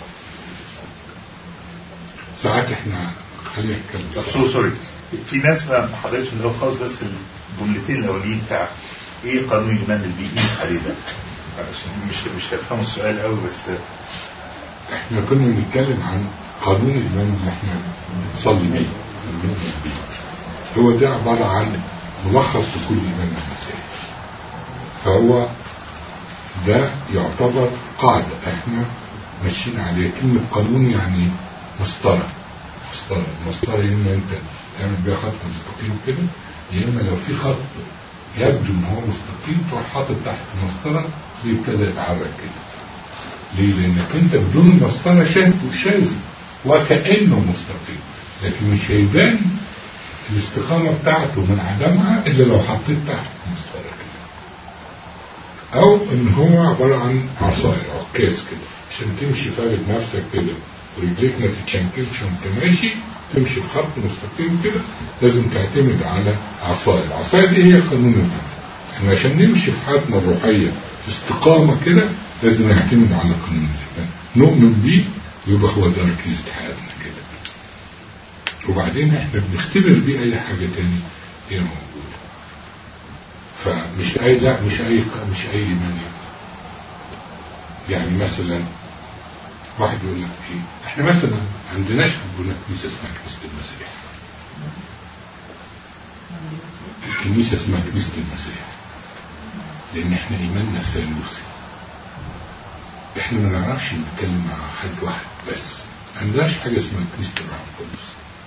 ساعات احنا خلينا نتكلم سوري في ناس ما حضرتش اللي هو خالص، بس الجملتين الاولين بتاع ايه قانون الايمان اللي بيقيس عليه ده مش مش هفهموا السؤال قوي. بس احنا كنا بنتكلم عن قانون الايمان اللي احنا بنصلي بيه بنؤمن بيه، هو ده عباره عن ملخص لكل ايمان المسيح. فهو ده يعتبر قاعده احنا ماشيين عليها. كلمه قانون يعني مسطره. مسطره مسطره اما انت تعمل بيها خط مستقيم كده، يا اما لو في خط يبدو ان هو مستقيم تروح حاطط تحت المسطره يبتدى يتعرج كده. ليه؟ لانك انت بدون المسطره شايفه شايفه وكانه مستقيم، لكن مش هيبان الاستقامه بتاعته من عدمها الا لو حطيت تحت المسطره كده. او ان هو عباره عن عصايه عكاز كده عشان تمشي فارد نفسك كده ورجليك ما تتشنكلش وانت ماشي، تمشي في خط مستقيم كده لازم تعتمد على عصايه. العصايه دي هي قانون الايمان. احنا عشان نمشي في حياتنا الروحيه في استقامه كده لازم نعتمد على قانون الايمان، نؤمن بيه يبقى هو ده ركيزه حياتنا كده. وبعدين احنا بنختبر بيه اي حاجه تاني هي موجوده. فمش اي لا مش اي مش اي ايمان. يعني مثلا واحد يقول لك ايه، احنا مثلا عندناش عندنا كنيسه اسمها كنيسه المسيح. الكنيسه اسمها كنيسه المسيح لان احنا ايماننا ثالوثي. احنا ما نعرفش نتكلم مع حد واحد بس، ما عندناش حاجة اسمها كنيسة الروح القدس.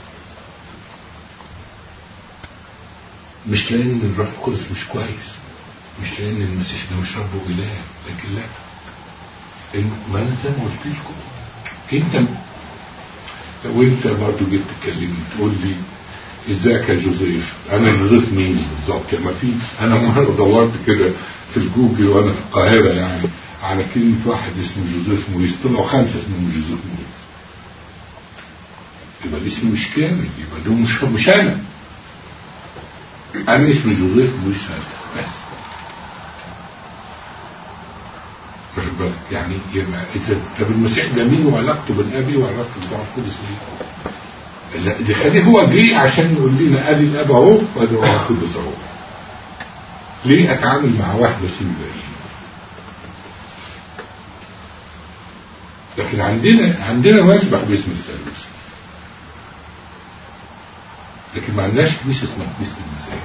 مش لأن الروح القدس مش كويس، مش لأن المسيح ده مش رب وإله، لكن لا، ما أنا زي ما قلت لكم أنت لو أنت برضه جيت تكلمني تقول لي ازيك يا جوزيف، انا جوزيف مين بالظبط؟ ما في انا مره دورت كده في الجوجل وانا في القاهره يعني على كلمه واحد اسمه جوزيف موريس، طلعوا خمسه اسمهم جوزيف موريس. يبقى الاسم مش كامل، يبقى ده مش مش انا انا اسمي جوزيف موريس بس. واخد بالك يعني؟ يبقى اذا طب المسيح ده مين وعلاقته بالابي وعلاقته بالروح القدس ايه؟ لا دي خليه هو جه عشان يقول لنا ادي الاب اهو وادي الروح القدس اهو. ليه اتعامل مع واحد واسيب الباقيين؟ لكن عندنا عندنا مسبح باسم الثالوث، لكن ما عندناش كنيسه اسمها كنيسه المسيح.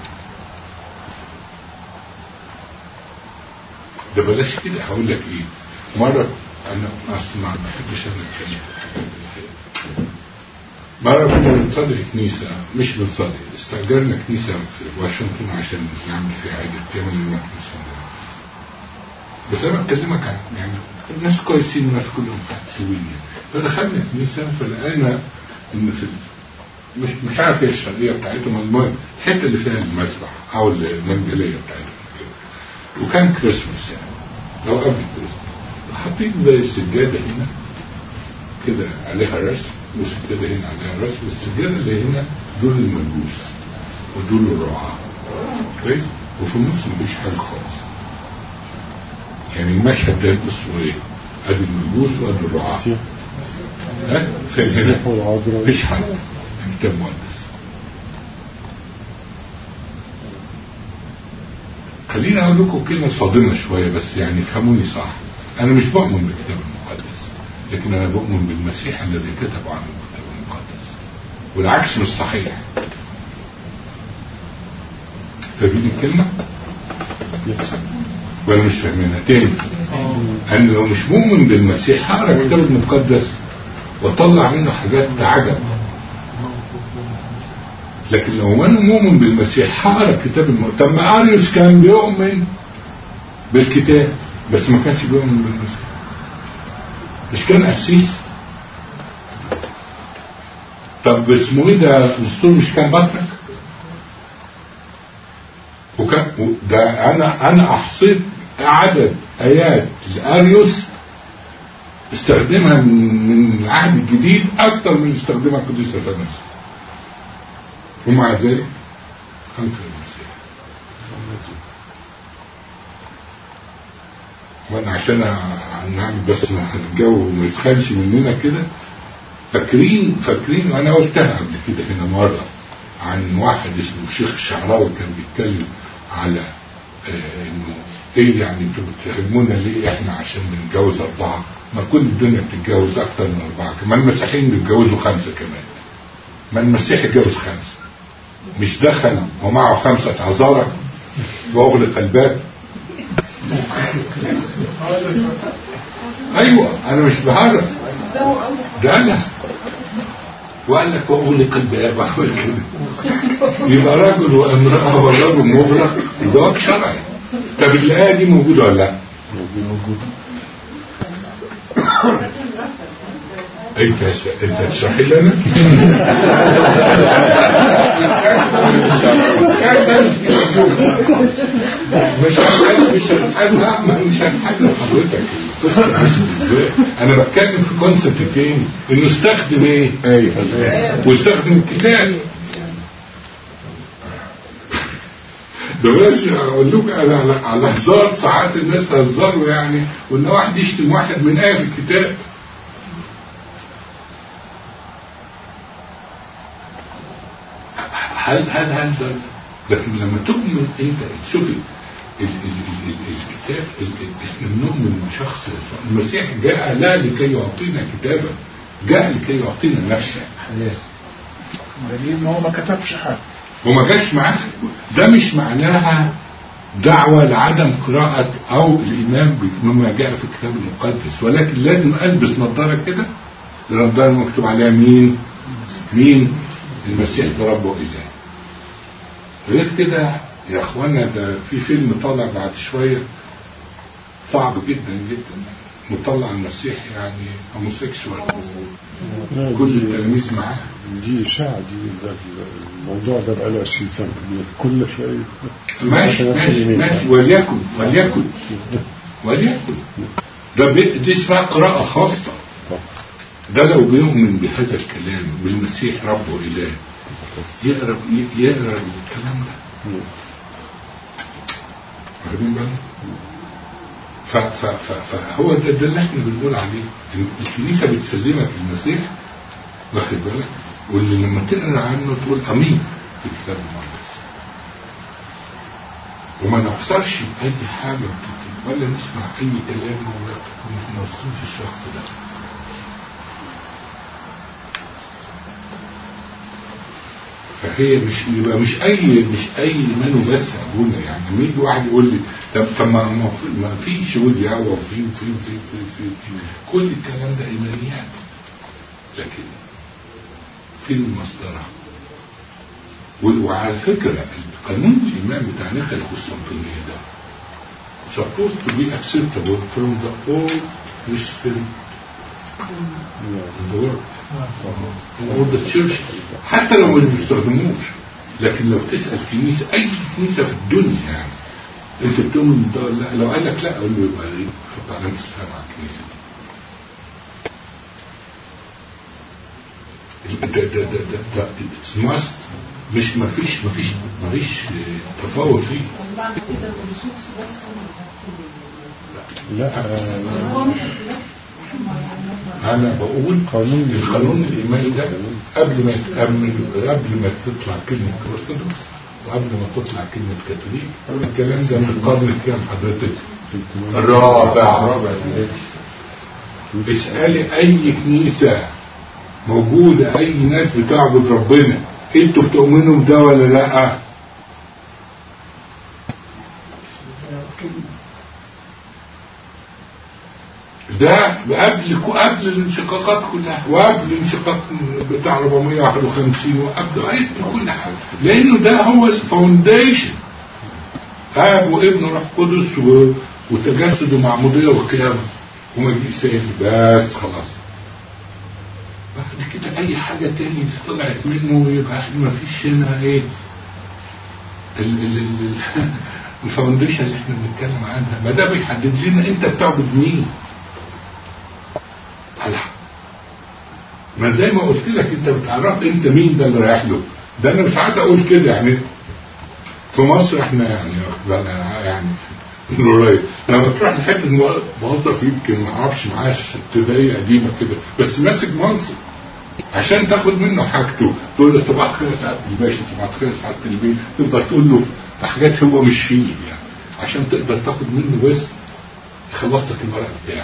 ده بلاش كده. هقول لك ايه، مره انا اصلا ما بحبش انا اتكلم مرة كنا بنصلي في كنيسة، مش بنصلي، استأجرنا كنيسة في واشنطن عشان نعمل فيها عيد القيامة للمكنيسة. بس أنا بكلمك عن يعني الناس كويسين والناس كلهم حلوين. فدخلنا كنيسة فلقينا إن في مش مش عارف ايه الشرقية بتاعتهم، المهم الحتة اللي فيها المسبح أو المنجلية بتاعتهم، وكان كريسماس يعني أو قبل كريسماس، حاطين زي السجادة هنا كده عليها رسم والسجادة هنا عليها رسم، والسجادة اللي هنا دول المجوس ودول الرعاة كويس، وفي النص مفيش حاجة خالص. يعني المشهد ده اسمه ايه؟ ادي المجوس وادي الرعاة. ها؟ فين هنا؟ مفيش حاجة في الكتاب المقدس. خليني اقول لكم كلمة صادمة شوية بس يعني افهموني صح. انا مش بؤمن بالكتاب المقدس، لكن انا بؤمن بالمسيح الذي كتب عنه الكتاب المقدس، والعكس مش صحيح. فاهمين الكلمة ولا مش فاهمينها؟ تاني، انا لو مش مؤمن بالمسيح هقرا الكتاب المقدس واطلع منه حاجات عجب، لكن لو انا مؤمن بالمسيح هقرا الكتاب المقدس. طب ما اريوس كان بيؤمن بالكتاب بس ما كانش بيؤمن بالمسيح، مش كان قسيس؟ طب اسمه ايه ده نسطور مش كان بطرك؟ وكان ده انا انا احصيت عدد ايات لاريوس استخدمها من العهد الجديد اكتر من استخدمها القديس اثناسيوس، ومع ذلك انكر المسيح. وانا عشان نعمل بس الجو ما يسخنش مننا كده، فاكرين فاكرين وانا قلتها قبل كده هنا مره عن واحد اسمه شيخ الشعراوي كان بيتكلم على آه انه ايه يعني انتوا بتهمونا ليه احنا عشان بنتجوز اربعه؟ ما كل الدنيا بتتجوز اكتر من اربعه، كمان المسيحيين بيتجوزوا خمسه كمان. ما المسيح اتجوز خمسه، مش دخل ومعه خمسه عذارى واغلق الباب. ايوه انا مش بهرب، ده انا وقال لك واغلق الباب وعمل كده. يبقى رجل وامراه والرجل مغلق زواج شرعي. طب الايه دي موجوده ولا لا؟ موجوده. انت انت تشرحي لنا؟ مش هنحل مش هنحل مش هنحل حضرتك. انا بتكلم في كونسبت تاني، انه استخدم ايه؟ ايوه واستخدم الكتاب. ده بس اقول لكم على على هزار، ساعات الناس تهزروا يعني، وان واحد يشتم واحد من ايه في الكتاب. هل هل هل ده؟ لكن لما تؤمن انت شوفي الكتاب، احنا بنؤمن بشخص. المسيح جاء لا لكي يعطينا كتابا، جاء لكي يعطينا نفسه. دليل ان هو ما كتبش حاجه وما جاش معاه. ده مش معناها دعوة لعدم قراءة او الايمان بما جاء في الكتاب المقدس، ولكن لازم البس نظارة كده لأن ده مكتوب عليها مين مين المسيح ده رب وإله. غير كده يا اخوانا ده في فيلم طالع بعد شوية صعب جدا جدا، مطلع المسيح يعني هوموسيكشوال كل التلاميذ معاه. دي إشاعة، دي الموضوع ده بقاله عشرين سنة كل شوية. ماشي ماشي ماشي وليكن وليكن وليكن ده دي اسمها قراءة خاصة. ده لو بيؤمن بهذا الكلام بالمسيح رب وإله يقرأ يقرأ الكلام ده. واخدين بالك؟ فهو ده, ده اللي احنا بنقول عليه. الكنيسة بتسلمك المسيح، واخد بالك؟ واللي لما تقرأ عنه تقول أمين في الكتاب المقدس، وما نحصرش بأي حاجة بتكتب ولا نسمع أي كلام ولا نحن واثقين في الشخص ده. فهي مش يبقى مش اي مش اي ايمان بس ابونا. يعني مين واحد يقول لي طب طب ما ما فيش ولد يعوى في في في في في كل الكلام ده ايمانيات، لكن في المصدر. وعلى فكره قانون الايمان بتاع نيقيا القسطنطينيه ده supposed to be acceptable from the all Christian in the world or the church، حتى لو ما بيستخدموش. لكن لو تسأل كنيسة أي كنيسة في الدنيا يعني أنت بتؤمن ده لا، لو قال لك لا أقول له يبقى إيه؟ حط علامة استفهام على الكنيسة دي. ده ده ده ده ده ماست، مش ما فيش ما فيش ما فيش تفاوت فيه. لا أنا بقول قانون القانون الإيماني ده قبل ما قبل قبل ما تطلع كلمة أرثوذكس وقبل ما تطلع كلمة كاثوليك، الكلام ده من القرن الكام حضرتك؟ الرابع. اسألي أي كنيسة موجودة، أي ناس بتعبد ربنا، أنتوا بتؤمنوا بده ولا لأ؟ ده قبل قبل الانشقاقات كلها وقبل الانشقاق بتاع أربعمية وواحد وخمسين وقبل قبل كل حاجه، لانه ده هو الفاونديشن. اب وابن روح قدس وتجسد ومعموديه وقيامه ومجيء ثاني، بس خلاص. بعد كده اي حاجه تاني طلعت منه يبقى احنا ما فيش هنا ايه الفاونديشن اللي احنا بنتكلم عنها. ما ده بيحدد لنا انت بتعبد مين. ما زي ما قلت لك انت بتعرف انت مين ده اللي رايح له. ده انا ساعات اقول كده يعني في مصر احنا يعني يعني قريب لما تروح لحته موظف يمكن ما اعرفش معاه ابتدائيه قديمه كده بس ماسك منصب عشان تاخد منه حاجته، تقول له صباح الخير يا سعاده الباشا، صباح الخير يا سعاده البيه، تفضل تقول له في حاجات هو مش فيه يعني عشان تقدر تاخد منه بس خلصتك الورق بتاعك.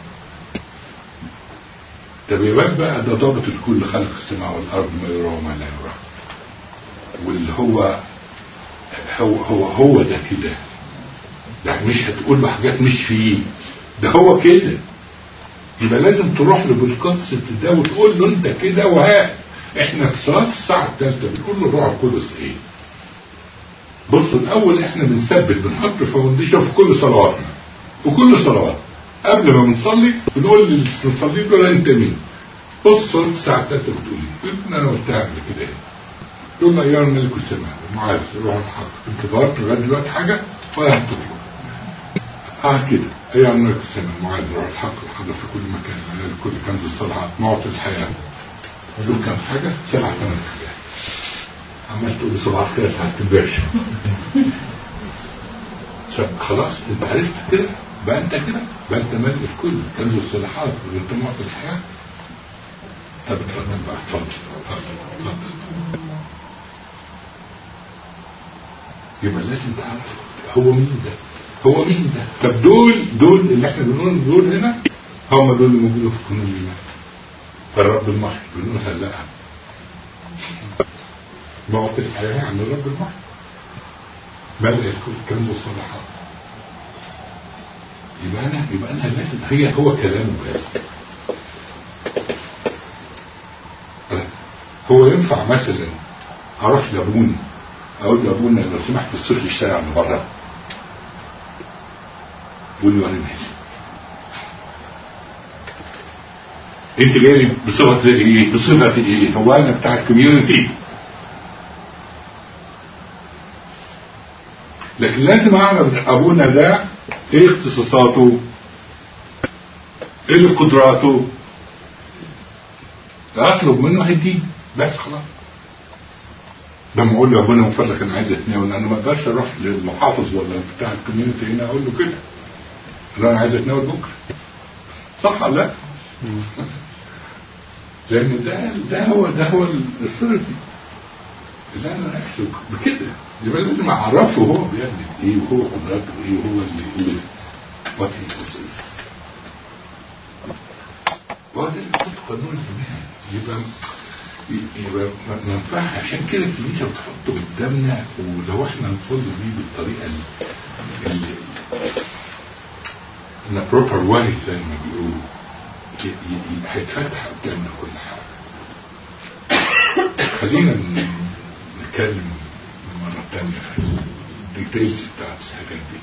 طب يبقى بقى ده ضابط الكل خلق السماء والارض ما يرى وما لا يرى، واللي هو هو هو هو ده كده. يعني مش هتقول له حاجات مش فيه، ده هو كده. يبقى لازم تروح له بالكونسبت ده وتقول له انت كده. وها احنا في صلاه الساعه الثالثه بنقول له الروح القدس ايه. بصوا الاول احنا بنثبت بنحط فاونديشن في كل صلواتنا وكل صلوات قبل ما بنصلي بنقول للمصلين دول انت مين. بص صلاه الساعه الثالثه بتقول ايه؟ انا قلتها قبل كده ايه؟ تقول له ايها الملك السماء معاذ روح الحق، انت ضربت لغايه دلوقتي حاجه ولا هتطلب؟ اه كده ايها الملك السماء معاذ روح الحق الحاضر في كل مكان على كل كنز الصلاه معطي الحياه. دول كام حاجه؟ سبع ثمان حاجات. عمال تقول لي صباح الخير يا سعاده الباشا. خلاص انت عرفت كده بقى، انت كده بقى انت ملك في كل كنز الصلاحات وانت معطي الحياه. طب اتفضل بقى، اتفضل اتفضل. يبقى لازم تعرف هو مين ده، هو مين ده. طب دول دول اللي احنا بنقول دول هنا هم دول اللي موجودين في قانون الايمان. فالرب المحي بنقول هلا معطي الحياه عن الرب المحي ملء كنز الصلاحات. يبقى انا يبقى انا لازم هي هو كلامه بس. هو ينفع مثلا اروح لابوني اقول لابونا لو سمحت تصرف لي الشارع من بره؟ يقول لي وانا ماشي. انت جاي لي بصفه ايه؟ بصفه ايه؟ هو انا بتاع الكوميونتي؟ لكن لازم اعرف ابونا ده ايه اختصاصاته، ايه قدراته، اطلب منه هيديني بس خلاص. لما اقول له ابونا من فضلك انا عايز اتناول، انا ما اقدرش اروح للمحافظ ولا بتاع الكوميونتي هنا اقول له كده انا عايز اتناول بكره، صح ولا لا؟ لان ده ده هو ده هو الثيرابي اللي انا احسب بكده. يبقى لازم اعرفه هو بيعمل ايه وهو قدراته ايه وهو اللي اللي وات وهذا اللي قانون الإيمان. يبقى يبقى ما ينفعش. عشان كده الكنيسه بتحطه قدامنا، ولو احنا نفضل بيه بالطريقه اللي ان بروبر واي زي ما بيقولوا هيتفتح قدامنا كل حاجه. خلينا نتكلم مرة تانية في الديتيلز بتاعت الحاجات دي.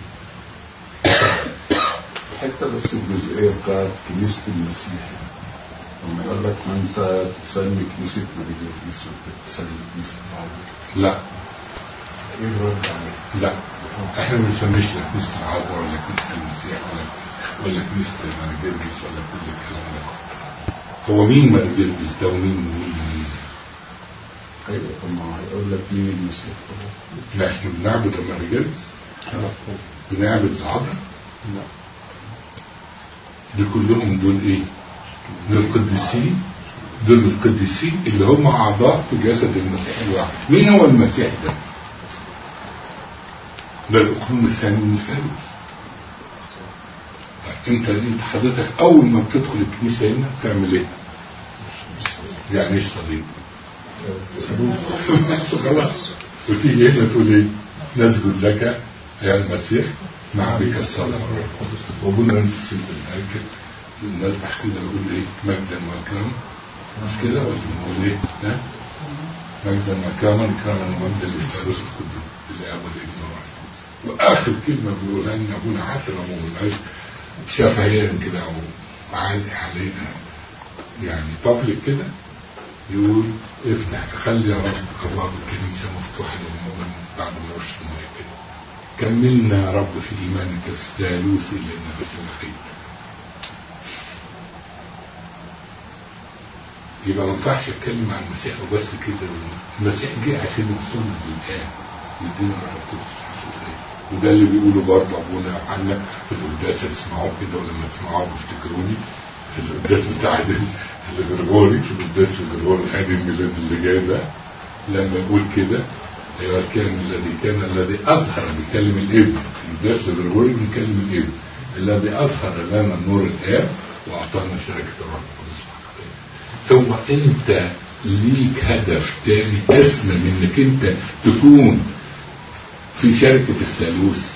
حتى بس الجزئية بتاعت كنيسة المسيح لما يقول لك ما انت تسمي كنيسة ماريجيرجس وانت تسمي كنيسة العذراء. لا ايه الرد عليه؟ لا احنا ما بنسميش لا كنيسة العذراء ولا كنيسة المسيح ولا ولا كنيسة ماريجيرجس ولا كل الكلام ده. هو مين ماريجيرجس ده ومين مين مين؟ ايوه طب ما هيقول لك مين المسيح طبعا. لا احنا بنعبد الماريجيرجس، بنعبد العذراء. لا دول كلهم دول ايه؟ دول القديسين، دول القديسين اللي هم اعضاء في جسد المسيح الواحد. مين هو المسيح ده؟ ده الاقلوم الثاني من الثالوث. انت انت حضرتك اول ما بتدخل الكنيسه هنا بتعمل ايه؟ يعني ايش صليب؟ خلاص. وتيجي هنا تقول ايه؟ نسجد لك يا المسيح مع بك الصلاه. وقلنا نفس الهيكل نذبح كده نقول ايه؟ مجدا واكراما. مش كده ولا نقول ايه؟ ها؟ مجدا واكراما، اكراما ومجدا للثالوث القدوس الاب والابن والروح القدس. واخر كلمه بيقولها لنا ابونا حتى لو ما قلناش شفهيا كده او عالي علينا يعني بابليك كده، يقول افتح خلي يا رب ابواب الكنيسه مفتوحه للمؤمن بعد ما رش الميه كده. كملنا يا رب في ايمانك الثالوثي للنفس الوحيد. يبقى ما ينفعش اتكلم عن المسيح وبس كده. المسيح جه عشان يوصلنا للآن، يدينا روح القدس الحقيقي. وده اللي بيقوله برضه ابونا يوحنا في القداس اللي اسمعوه كده، ولما تسمعوه افتكروني في القداس بتاع الغرغوري، في القداس الغرغوري عيد الميلاد اللي جاي ده، لما يقول كده ايها الكائن الذي كان الذي اظهر بكلم الابن. في القداس الغرغوري بنكلم الابن الذي اظهر لنا نور الاب واعطانا شركه الروح القدس. هو انت ليك هدف تاني اسمى من انك انت تكون في شركة الثالوث؟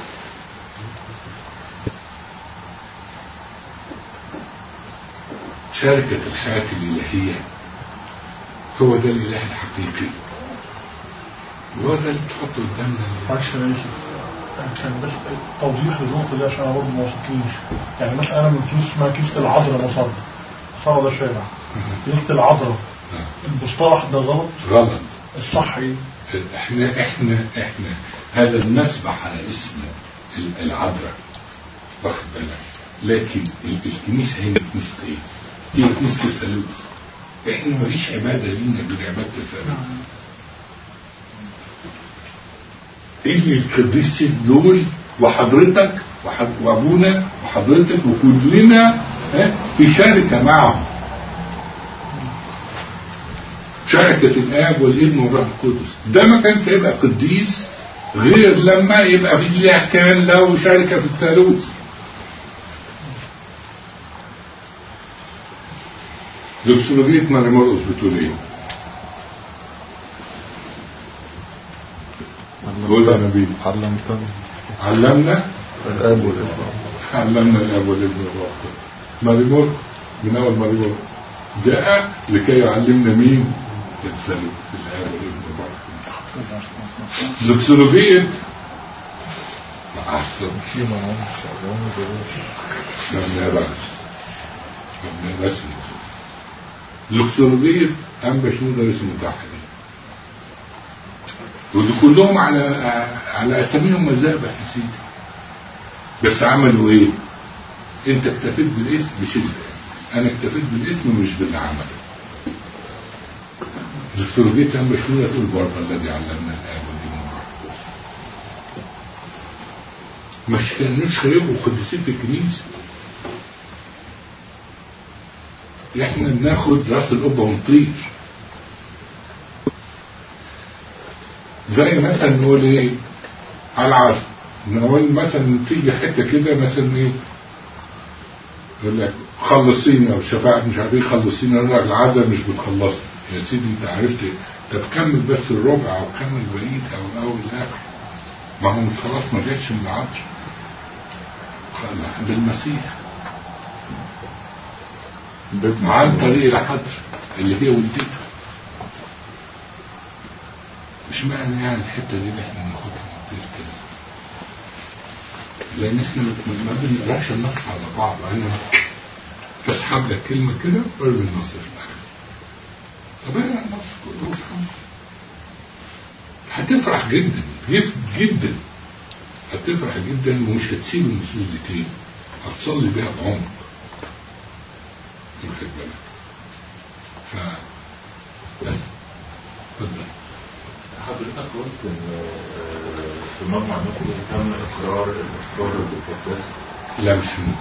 شركة الحياة الإلهية هو ده الإله الحقيقي، هو ده اللي تحطه قدامنا. عشان عشان بس توضيح للنقطة دي عشان أنا برضه ما وصلتليش. يعني مثلا أنا من كنيسة اسمها كنيسة العذراء مصر، صار ده شارع كنيسة العذراء، المصطلح ده غلط؟ غلط. الصح ايه؟ احنا احنا احنا هذا المسبح على اسم العذراء، واخد بالك؟ لكن الكنيسة هي كنيسة ايه؟ هي كنيسة الثالوث. احنا ما فيش عبادة لينا غير عبادة الثالوث. اللي القديسين دول وحضرتك وابونا وحضرتك وكلنا في شركة معهم، شركة الاب والابن والروح القدس. ده ما كانش يبقى قديس غير لما يبقى في الله كان له شركة في الثالوث. دوكسولوجية ماري مرقس بتقول ايه؟ قول يا نبي. علمتنا علمنا الاب والابن علمنا الاب والابن والروح القدس. ماري مرقس من اول ماري مرقس جاء لكي يعلمنا مين؟ يتسلوا في الآب والابن والروح. لوكسولوجية أحسن ما بنقراش ما بنقراش لوكسولوجية أنبا شنودة اسمه متحدين، ودي كلهم على على أساميهم مذاهب يا سيدي، بس عملوا إيه؟ أنت اكتفيت بالاسم بشدة، أنا اكتفيت بالاسم مش باللي عمله. لوكسولوجية أنبا شنودة تقول برضه الذي علمنا الآب والابن والروح القدس. مش كانوش خيروا قديسين في الكنيسة. احنا بناخد راس القبه ونطير، زي مثلا نقول ايه على العصر، نقول مثلا تيجي حته كده مثلا ايه يقول لك خلصيني او شفاعة مش عارف ايه خلصيني، اقول لك العاده مش بتخلصني يا سيدي، انت عرفت ايه؟ طب كمل بس الربع او كمل بعيد او الاول الاخر، ما هو خلاص ما جاتش من العصر بالمسيح عن طريق الحضر اللي هي ولدته. مش معنى يعني الحته دي اللي احنا بناخدها نطير كده، لان احنا ما بنقراش النص على بعض، انا بسحب لك كلمه كده وارمي النص في الاخر. طب انا النص كله افهم، هتفرح جدا جدا، هتفرح جدا ومش هتسيب النصوص دي تاني، هتصلي بيها بعمق. واخد بالك؟ ف بس اتفضل. حضرتك قلت ان في مجمع نقل تم اقرار الاسرار المقدسه. لا مش في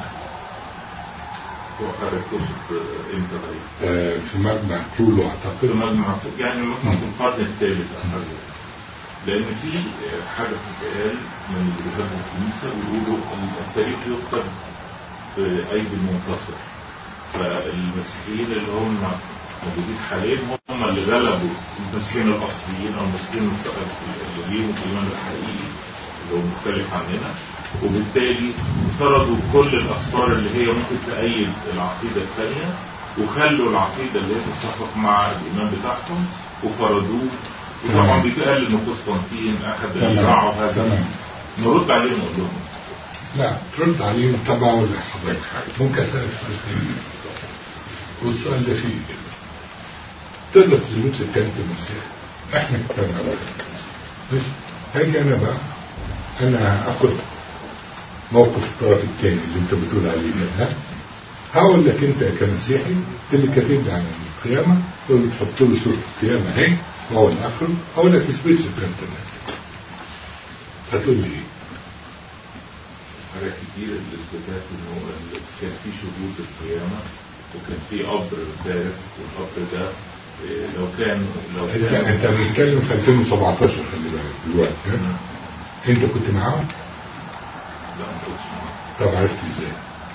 وحضرتك تقصد امتى آه في مجمع طوله اعتقد في مجمع يعني مجمع في القرن الثالث اعتقد، لان في حاجه بتتقال من اللي بيفهموا الكنيسه بيقولوا التاريخ يكتب بايدي المنتصر، فالمسيحيين اللي هم موجودين حاليا هم اللي غلبوا المسيحيين الاصليين او المسيحيين اللي ليهم الايمان الحقيقي اللي هو مختلف عننا، وبالتالي فرضوا كل الاسرار اللي هي ممكن تأيد العقيده الثانيه وخلوا العقيده اللي هي تتفق مع الايمان بتاعهم وفرضوه. وطبعا بيتقال ان قسطنطين اخذ يراعوا هذا، نرد عليهم ونقول لهم لا ترد عليهم طبعا ولا حضرتك ممكن اسالك سؤال تاني، والسؤال ده فيه تقدر تثبت لي كلمه المسيح؟ احنا كتبنا على ماشي، هاجي انا بقى انا اخد موقف الطرف الثاني اللي انت بتقول عليه ده، ها هقول لك انت كمسيحي اللي كاتب لي عن القيامه تقول لي تحط له صوره القيامه اهي وهو الاخر، هقول لك اثبت لي كلمه المسيح، هتقول لي ايه؟ حاجات كتير الاثباتات انه كان في شهود القيامه وكان في قبر بارك، والقبر ده لو كان لو انت انت بتتكلم في ألفين وسبعتاشر خلي بالك دلوقتي، انت كنت معاهم؟ لا ما كنتش معاهم. طب عرفت ازاي؟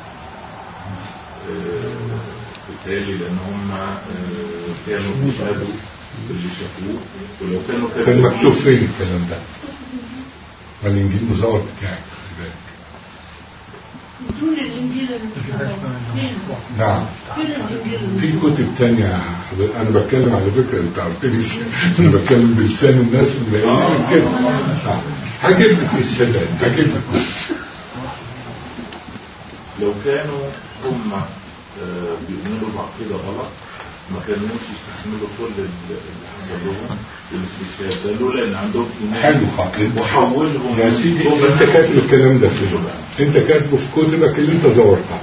بالتالي لان هم كانوا بيشهدوا اللي شافوه، ولو كانوا كان مكتوب فين الكلام ده؟ ما الانجيل مزور بتاعك خلي بالك. دون الانجيل نعم في كتب تانية انا بتكلم على فكرة انت عارفين انا بتكلم بلسان الناس اللي قايلين كده، هجيب لك الشهادات هجيب لك. لو كانوا هم بيؤمنوا بعقيدة غلط ما كانوش يستحملوا كل اللي حصل لهم والاستشهاد ده، لولا ان عندهم ايمان حلو خالص وحولهم يا سيدي. انت كاتب الكلام ده فين؟ انت كاتبه في كتبك اللي انت زورتها.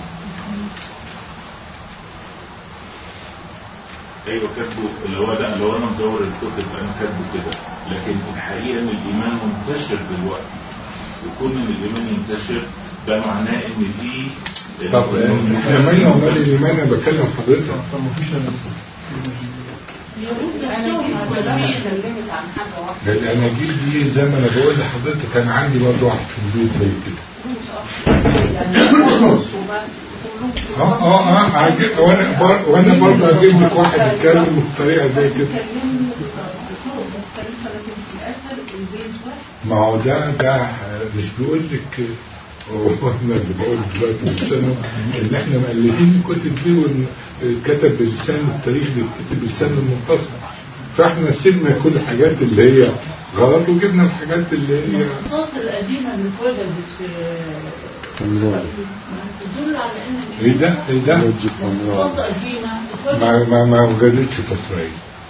ايوه كاتبه اللي هو ده، لو انا مزور الكتب انا كاتبه كده، لكن الحقيقه ان الايمان منتشر دلوقتي، وكون ان الايمان ينتشر ده معناه ان في. طب احنا مالنا ومال الايمان؟ انا بتكلم حضرتك. طب مفيش الاناجيل دي زي ما انا بقول لحضرتك كان عندي برضه واحد في البيت زي كده. اه اه اه وانا بر... وانا برضه اجيب لك واحد يتكلم بطريقه زي كده. ما هو ده ده مش بيقول لك وانا اللي بقول دلوقتي بلسانه ان احنا مؤلفين الكتب دي وكتب بلسان التاريخ بيكتب بلسان المنتصر. فاحنا سيبنا كل الحاجات اللي هي غلط وجبنا الحاجات اللي هي النصوص القديمة اللي اتوجدت في تدل على ان ايه ده ايه ده النصوص قديمة ما اتوجدت ما ما وجدتش في اسرائيل.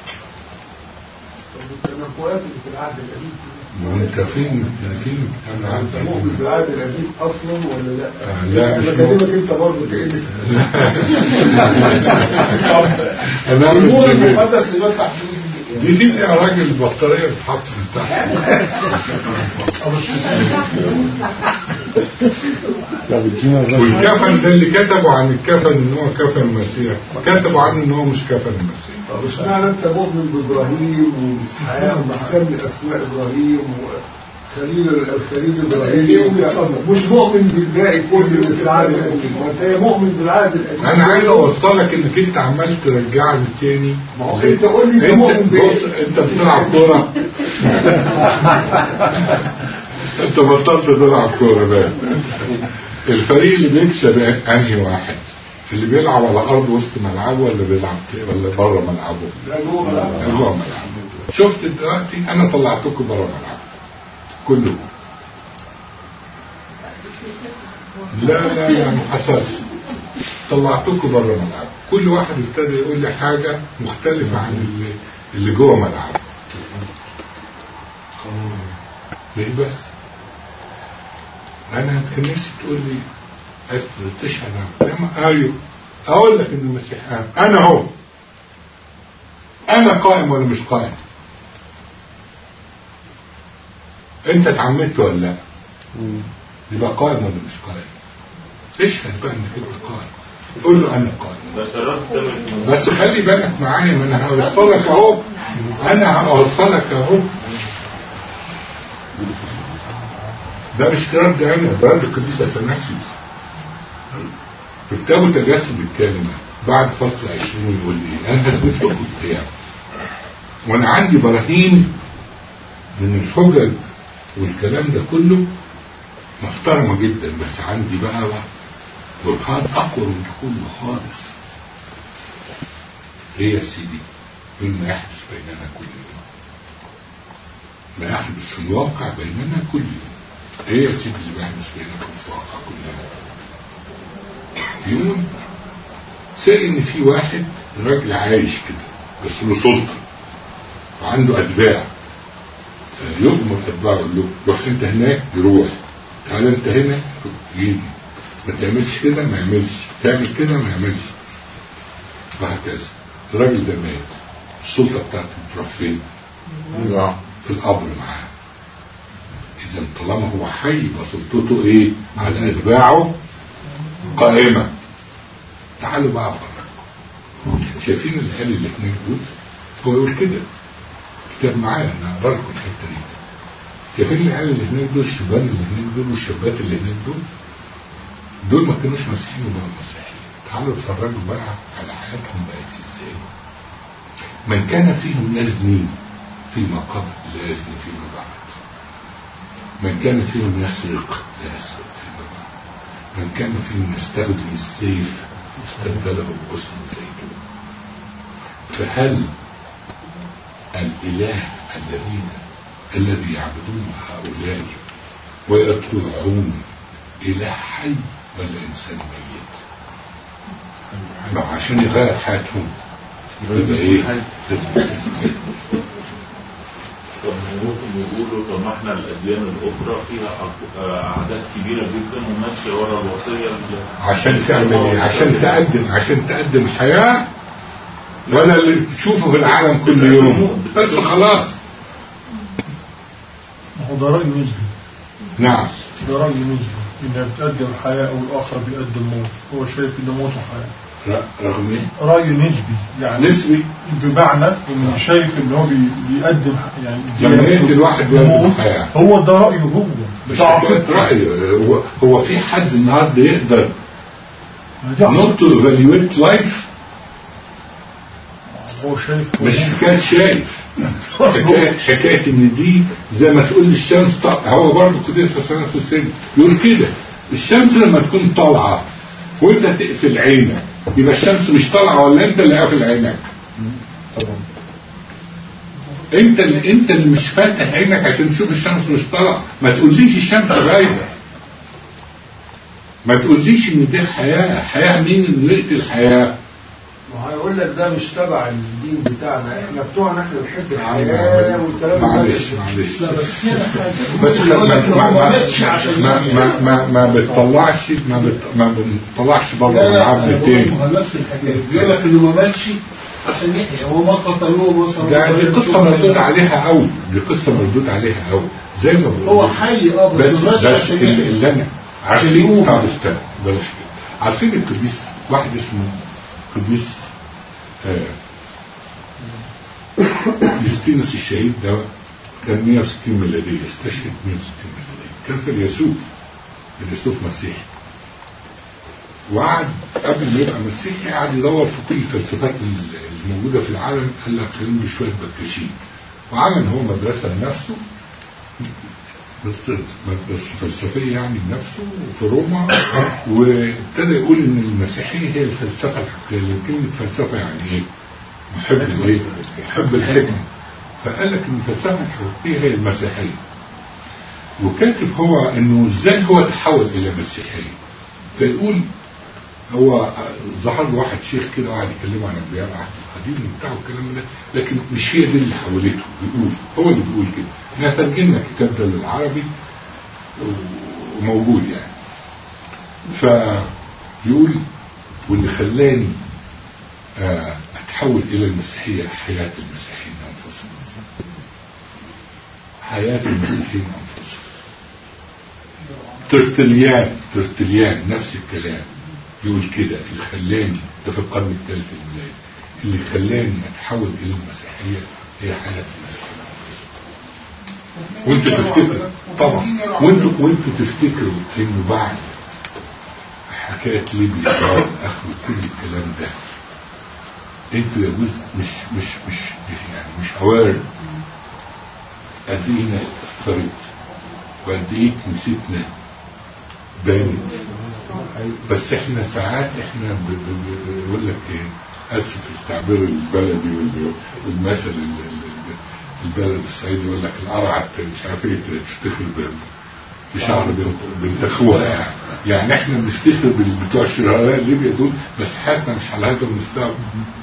التنبؤات اللي في العهد القديم ما انت فين فين انا انت مؤمن بالعهد القديم اصلا ولا لا؟ آه لا مش بكلمك انت برضه كانك انا النور أعمل المقدس اللي بفتح دي دي يا راجل البطاريه بتحط من تحت. والكفن ده اللي كتبوا عن الكفن ان هو كفن المسيح كتبوا عنه ان هو مش كفن المسيح. مش معنى انت مؤمن بابراهيم واسحاق ومسمي اسماء ابراهيم وخليل الخليل ابراهيم مش مؤمن بالباقي كله اللي في العهد القديم وانت مؤمن بالعهد القديم. انا عايز اوصلك انك انت عمال ترجعني تاني. ما هو انت قول لي انت انت مؤمن بايه؟ بص انت بتلعب كوره انت بطلت تلعب كوره بقى. الفريق اللي بيكسب انهي واحد؟ اللي بيلعب على ارض وسط ملعبه ولا بيلعب ولا بره ملعبه؟ لا جوه ملعبه. جوه ملعبه. شفت دلوقتي انا طلعتكم بره ملعبه كله. لا لا لا ما حصلش. طلعتكم بره ملعبه كل واحد ابتدى يقول لي حاجه مختلفه عن اللي اللي جوه ملعبه. ليه بس؟ انا كان نفسي تقول لي تشهد عن ايوه اقول لك ان المسيح قام. انا هو انا قائم ولا مش قائم؟ انت اتعمدت ولا لا؟ يبقى قائم ولا مش قائم؟ اشهد بقى انك انت قائم. قول له انا قائم. بس خلي بالك معايا ما انا هوصلك اهو. انا هوصلك اهو. ده مش كلام ده انا ده القديس اثناسيوس في كتابه تجسد الكلمه بعد فصل عشرين يقول ايه؟ انا اثبت لكم القيامه وانا عندي براهين من الحجج والكلام ده كله محترمه جدا بس عندي بقى برهان اقوى من كله خالص. ايه يا سيدي؟ يقول ما يحدث بيننا كل يوم. ما يحدث في الواقع بيننا كل يوم. ايه يا سيدي اللي بيحدث بينكم في الواقع كل يوم؟ يقول سأل ان في واحد راجل عايش كده بس له سلطه وعنده اتباع فيؤمر اتباعه يقول له روح انت هناك يروح تعال انت هنا يجي ما تعملش كده ما يعملش تعمل كده ما يعملش وهكذا. الراجل ده مات السلطه بتاعته بتروح فين؟ في القبر معاه. اذا طالما هو حي يبقى سلطته ايه؟ على اتباعه قائمه. تعالوا بقى افرق. شايفين الآل اللي هناك دول؟ هو يقول كده كتاب معايا انا اقرا لكم الحته دي. شايفين الآل اللي هناك دول الشبان اللي هناك دول والشابات اللي هناك دول؟ دول ما كانوش مسيحيين وبقوا مسيحيين. تعالوا اتفرجوا بقى على حياتهم بقت ازاي. من كان فيهم يزني فيما قبل لا يزني فيما بعد. من كان فيهم يسرق لا يسرق فيما بعد. من كان فيهم يستخدم السيف استبدله بغصن زيتون. فهل الإله الذين الذي يعبدون هؤلاء ويطلعون إله حي ولا إنسان ميت؟ عشان يغير حياتهم يبقى إيه؟ ممكن يقولوا طب ما احنا الاديان الاخرى فيها اعداد كبيره جدا وماشيه ورا الوصيه عشان تعمل ايه؟ عشان تقدم عشان تقدم حياه ولا اللي بتشوفه في العالم كل يوم بس خلاص. هو ده رأي نسبي. نعم ده رأي نسبي انها بتقدم حياه او الاخر بيقدم موت. هو شايف ان موته حياه. رغم ايه؟ رأي نسبي يعني نسبي بمعنى ان شايف ان هو بي بيقدم يعني لما يقتل الواحد بيقدم حياه. هو ده رأيه هو مش حكايه رأيه. هو هو في حد النهارده يقدر not to evaluate life؟ هو شايف مش حكايه شايف حكايه حكايه ان دي زي ما تقول الشمس طالعه. هو برضه قديس حسن في السن يقول كده الشمس لما تكون طالعه وانت تقفل عينك يبقى الشمس مش طالعه ولا انت اللي قافل عينك؟ طبعا انت اللي انت اللي مش فاتح عينك عشان تشوف الشمس مش طالعه. ما تقوليش الشمس غايبه، ما تقوليش ان دي حياه. حياه مين اللي يقتل الحياه؟ ما هيقول لك ده مش تبع الدين بتاعنا، احنا بتوعنا احنا بنحب الحياه والكلام ده. معلش معلش بس ما ما ما ما ما ما بتطلعش ما بت ما بتطلعش بره العبد التاني. نفس الحكايه بيقول لك انه ما ماتش عشان يحيى، هو ما قتلوه مثلا. ده دي قصه مردود عليها قوي، دي قصه مردود عليها قوي زي ما بقول. هو حي اه بس ما ماتش عشان يحيى. اللي انا عارفين اه استنى بلاش كده. عارفين القديس واحد اسمه قديس يوستينوس الشهيد ده كان مية وستين ميلادية، استشهد مية وستين ميلادية، كان في الياسوف، الياسوف مسيحي، وقعد قبل ما يبقى مسيحي قعد يدور في كل الفلسفات الموجودة في العالم. قال لك خلينا شوية بكاشين، وعمل هو مدرسة لنفسه، مدرسة فلسفية يعني بنفسه في روما، وابتدى يقول ان المسيحية هي الفلسفة الحقيقية. كلمة فلسفة يعني ايه؟ محب الايه؟ محب الحكمة. فقال لك ان الفلسفة الحقيقية هي المسيحية، وكاتب هو انه ازاي هو تحول الى مسيحية. فيقول هو ظهر له واحد شيخ كده وقعد يكلمه عن انبياء العهد القديم وبتاع الكلام ده، لكن مش هي دي اللي حولته. بيقول هو اللي بيقول كده. احنا ترجمنا الكتاب ده للعربي وموجود يعني. فيقول واللي خلاني اتحول الى المسيحيه حياه المسيحيين انفسهم. حياه المسيحيين انفسهم. ترتليان ترتليان نفس الكلام يقول كده. اللي خلاني ده في القرن الثالث الميلادي، اللي خلاني اتحول الى المسيحيه هي حياه المسيحيين. وانتوا تفتكروا طبعا وانتوا وانتوا تفتكروا انه بعد حكايه ليبيا اخر كل الكلام ده انتوا يا جزء مش مش مش مش يعني مش عوارض قد ايه ناس اثرت وقد ايه كنيستنا بانت. بس احنا ساعات احنا بقول لك ايه، اسف التعبير البلدي والمثل البلد الصعيدي يقول لك القرعه مش عارف ايه تفتخر بشعر بنت اخوها يعني. يعني احنا بنفتخر بتوع الشهداء ليبيا دول، بس حياتنا مش على هذا المستوى.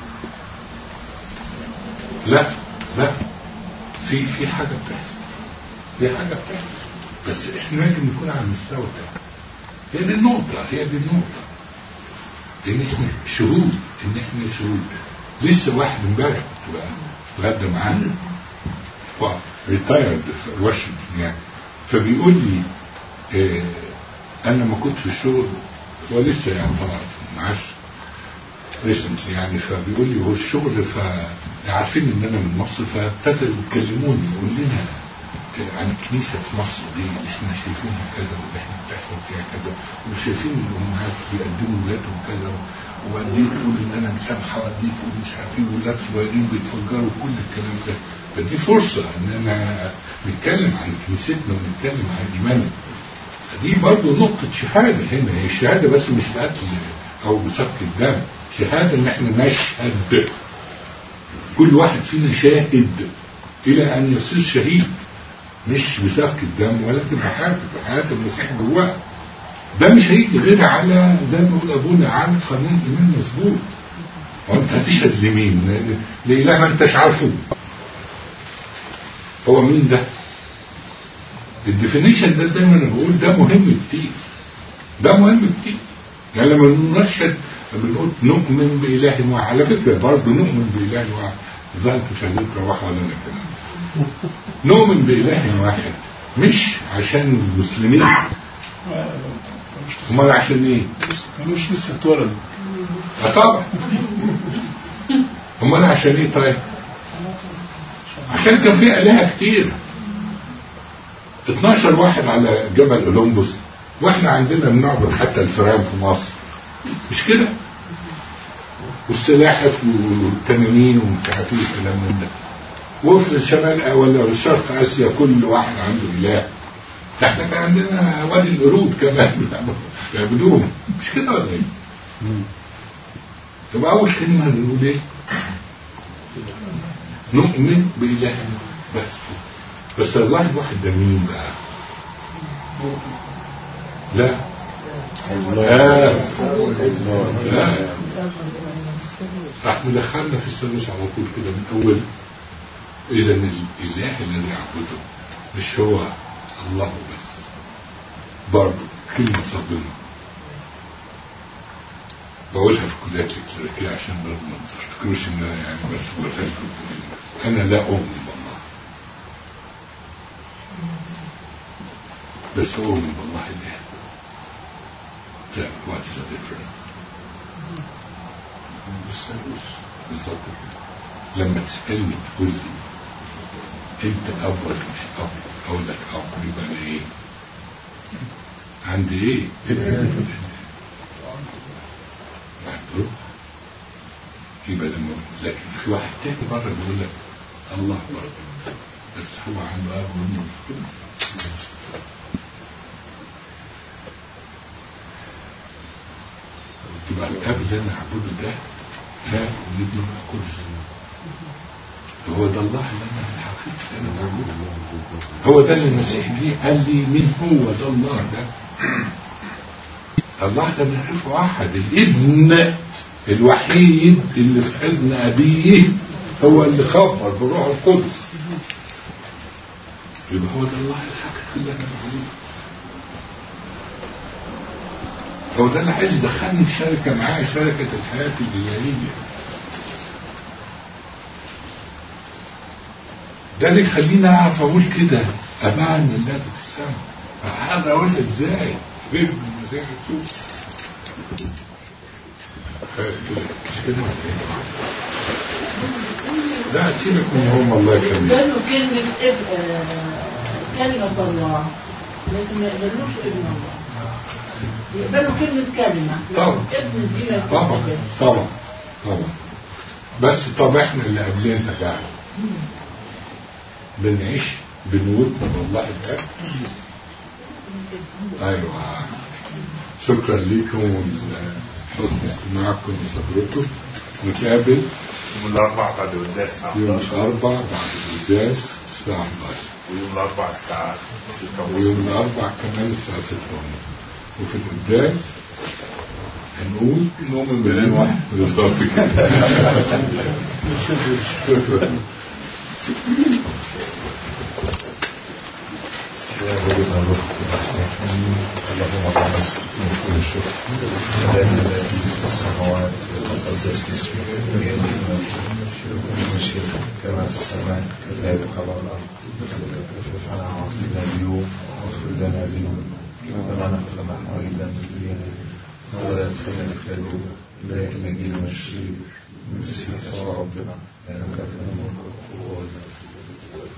لا لا في في حاجه بتحصل، في حاجه بتحصل، بس احنا لازم نكون على المستوى ده. هي دي النقطه، هي دي النقطه ان احنا شهود، ان احنا شهود. لسه واحد امبارح كنت بقى اتغدى معانا ريتايرد في واشنطن يعني، فبيقول لي اه انا ما كنت في الشغل ولسه يعني طلعت معاش ريسنتلي يعني، فبيقول لي هو الشغل فعارفين ان انا من مصر، فابتدوا يكلموني يقول لنا عن الكنيسه في مصر دي احنا شايفينها كذا واللي احنا بتحصل فيها كذا، وشايفين الامهات بيقدموا ولادهم كذا، وبعدين تقول ان انا مسامحه واديك ومش عارف ايه، ولاد صغيرين بيتفجروا كل الكلام ده. فدي فرصه ان انا نتكلم عن كنيستنا ونتكلم عن ايماننا. دي برضه نقطه شهاده هنا، هي الشهاده بس مش بقتل او بسفك الدم، شهاده ان احنا نشهد، كل واحد فينا شاهد الى ان يصير شهيد، مش بسفك الدم ولكن بحياته، بحياه المسيح جواه. ده مش هيجي غير على زي ما بيقول ابونا عن قانون ايمان مظبوط. وانت هتشهد لمين؟ لاله ما انتش عارفه. هو مين ده؟ الديفينيشن ده زي ما انا بقول ده مهم كتير، ده مهم كتير. يعني لما نشهد بنقول نؤمن بإله واحد، على فكرة برضه نؤمن بإله واحد، ازاي انتوا مش عايزين تروحوا ولا انا كمان. نؤمن بإله واحد مش عشان المسلمين، امال عشان ايه؟ مش لسه اتولد. اه طبعا. امال عشان ايه طيب؟ عشان كان في آلهة كتير، اتناشر واحد على جبل اولمبوس، واحنا عندنا بنعبد حتى الفئران في مصر، مش كده؟ والسلاحف والتنانين ومش عارف ايه الكلام من ده. وفي شمال ولا شرق اسيا كل واحد عنده اله. احنا كان عندنا وادي القرود كمان يعبدوهم، مش كده ولا ايه؟ يبقى اول كلمه هنقول ايه؟ نؤمن بإلهنا بس. بس الله الواحد ده مين بقى؟ لا لا لا راح مدخلنا في الثالوث على طول كده من أول. إذا الإله الذي يعبده مش هو الله بس، برضه كلمة ربنا بقولها في كليات الكليريكية عشان برضه ما تفتكروش ان انا يعني بس بفكر. انا لا اؤمن بالله، بس اؤمن بالله اله. لا what's the difference؟ بالثالوث بالظبط كده. لما تسألني تقول لي انت اب ولا مش اب، اقول لك اب، يبقى انا ايه؟ عندي ايه؟ معذور. يبقى لما لكن في واحد تاني بره بيقول لك الله برضه، بس هو عنده اب وابن القدس. يبقى الاب اللي انا اعبده ده اب وابن القدس، هو ده الله اللي انا الحقيقة انا بعبده. هو ده اللي المسيح جه قال لي مين هو ده الله ده. الله ده بنعرفه واحد، الابن الوحيد اللي في حضن أبيه هو اللي خبر بروح القدس. يبقى هو ده الله الحقيقي اللي أنا بقوله. هو ده اللي عايز يدخلني في شركة معاه، شركة الحياة الإلهية. ده اللي يخليني أعرف أقول كده أبعد من الله في السماء. هذا أقول إزاي؟ غير من المسيح يسوع. لا سيبك من هم الله يكرمك. قالوا كلمة كلمة الله، لكن ما يقبلوش ابن الله. يقبلوا كلمة كلمة، طبعا ابن دي طبعا طبعا طبعا. بس طب احنا اللي قبلنا بقى بنعيش بنودنا بالله الاب. ايوه شكرا لكم وحسن استماعكم وصبركم. نتقابل يوم الأربعاء بعد القداس يوم الأربعاء بعد القداس الساعة إحدى عشر، ويوم الأربعاء الساعة ستة ونص، ويوم الأربعاء كمان الساعة ستة ونص. وفي القداس هنقول نؤمن بالله واحد بالظبط كده. شكرا. اللهم تعالى من كل شكر الذي في السماوات وتقدس اسمك ويأتي كما في السماء كذلك على الأرض. اغفر لنا وارحمنا اليوم واغفر لنا اليوم كما نغفر نحن أيضا للمسلمين ولا تدخلنا في العدو إليك نجيب من الشرير المسيح يسوع ربنا لأنك الملك والقوة والمجد.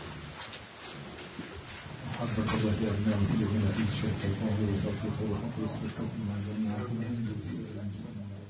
حضرتك الله يا أبناء وكل من أتيت شيء فالله وتوفيق وحق وصفة مع الجميع.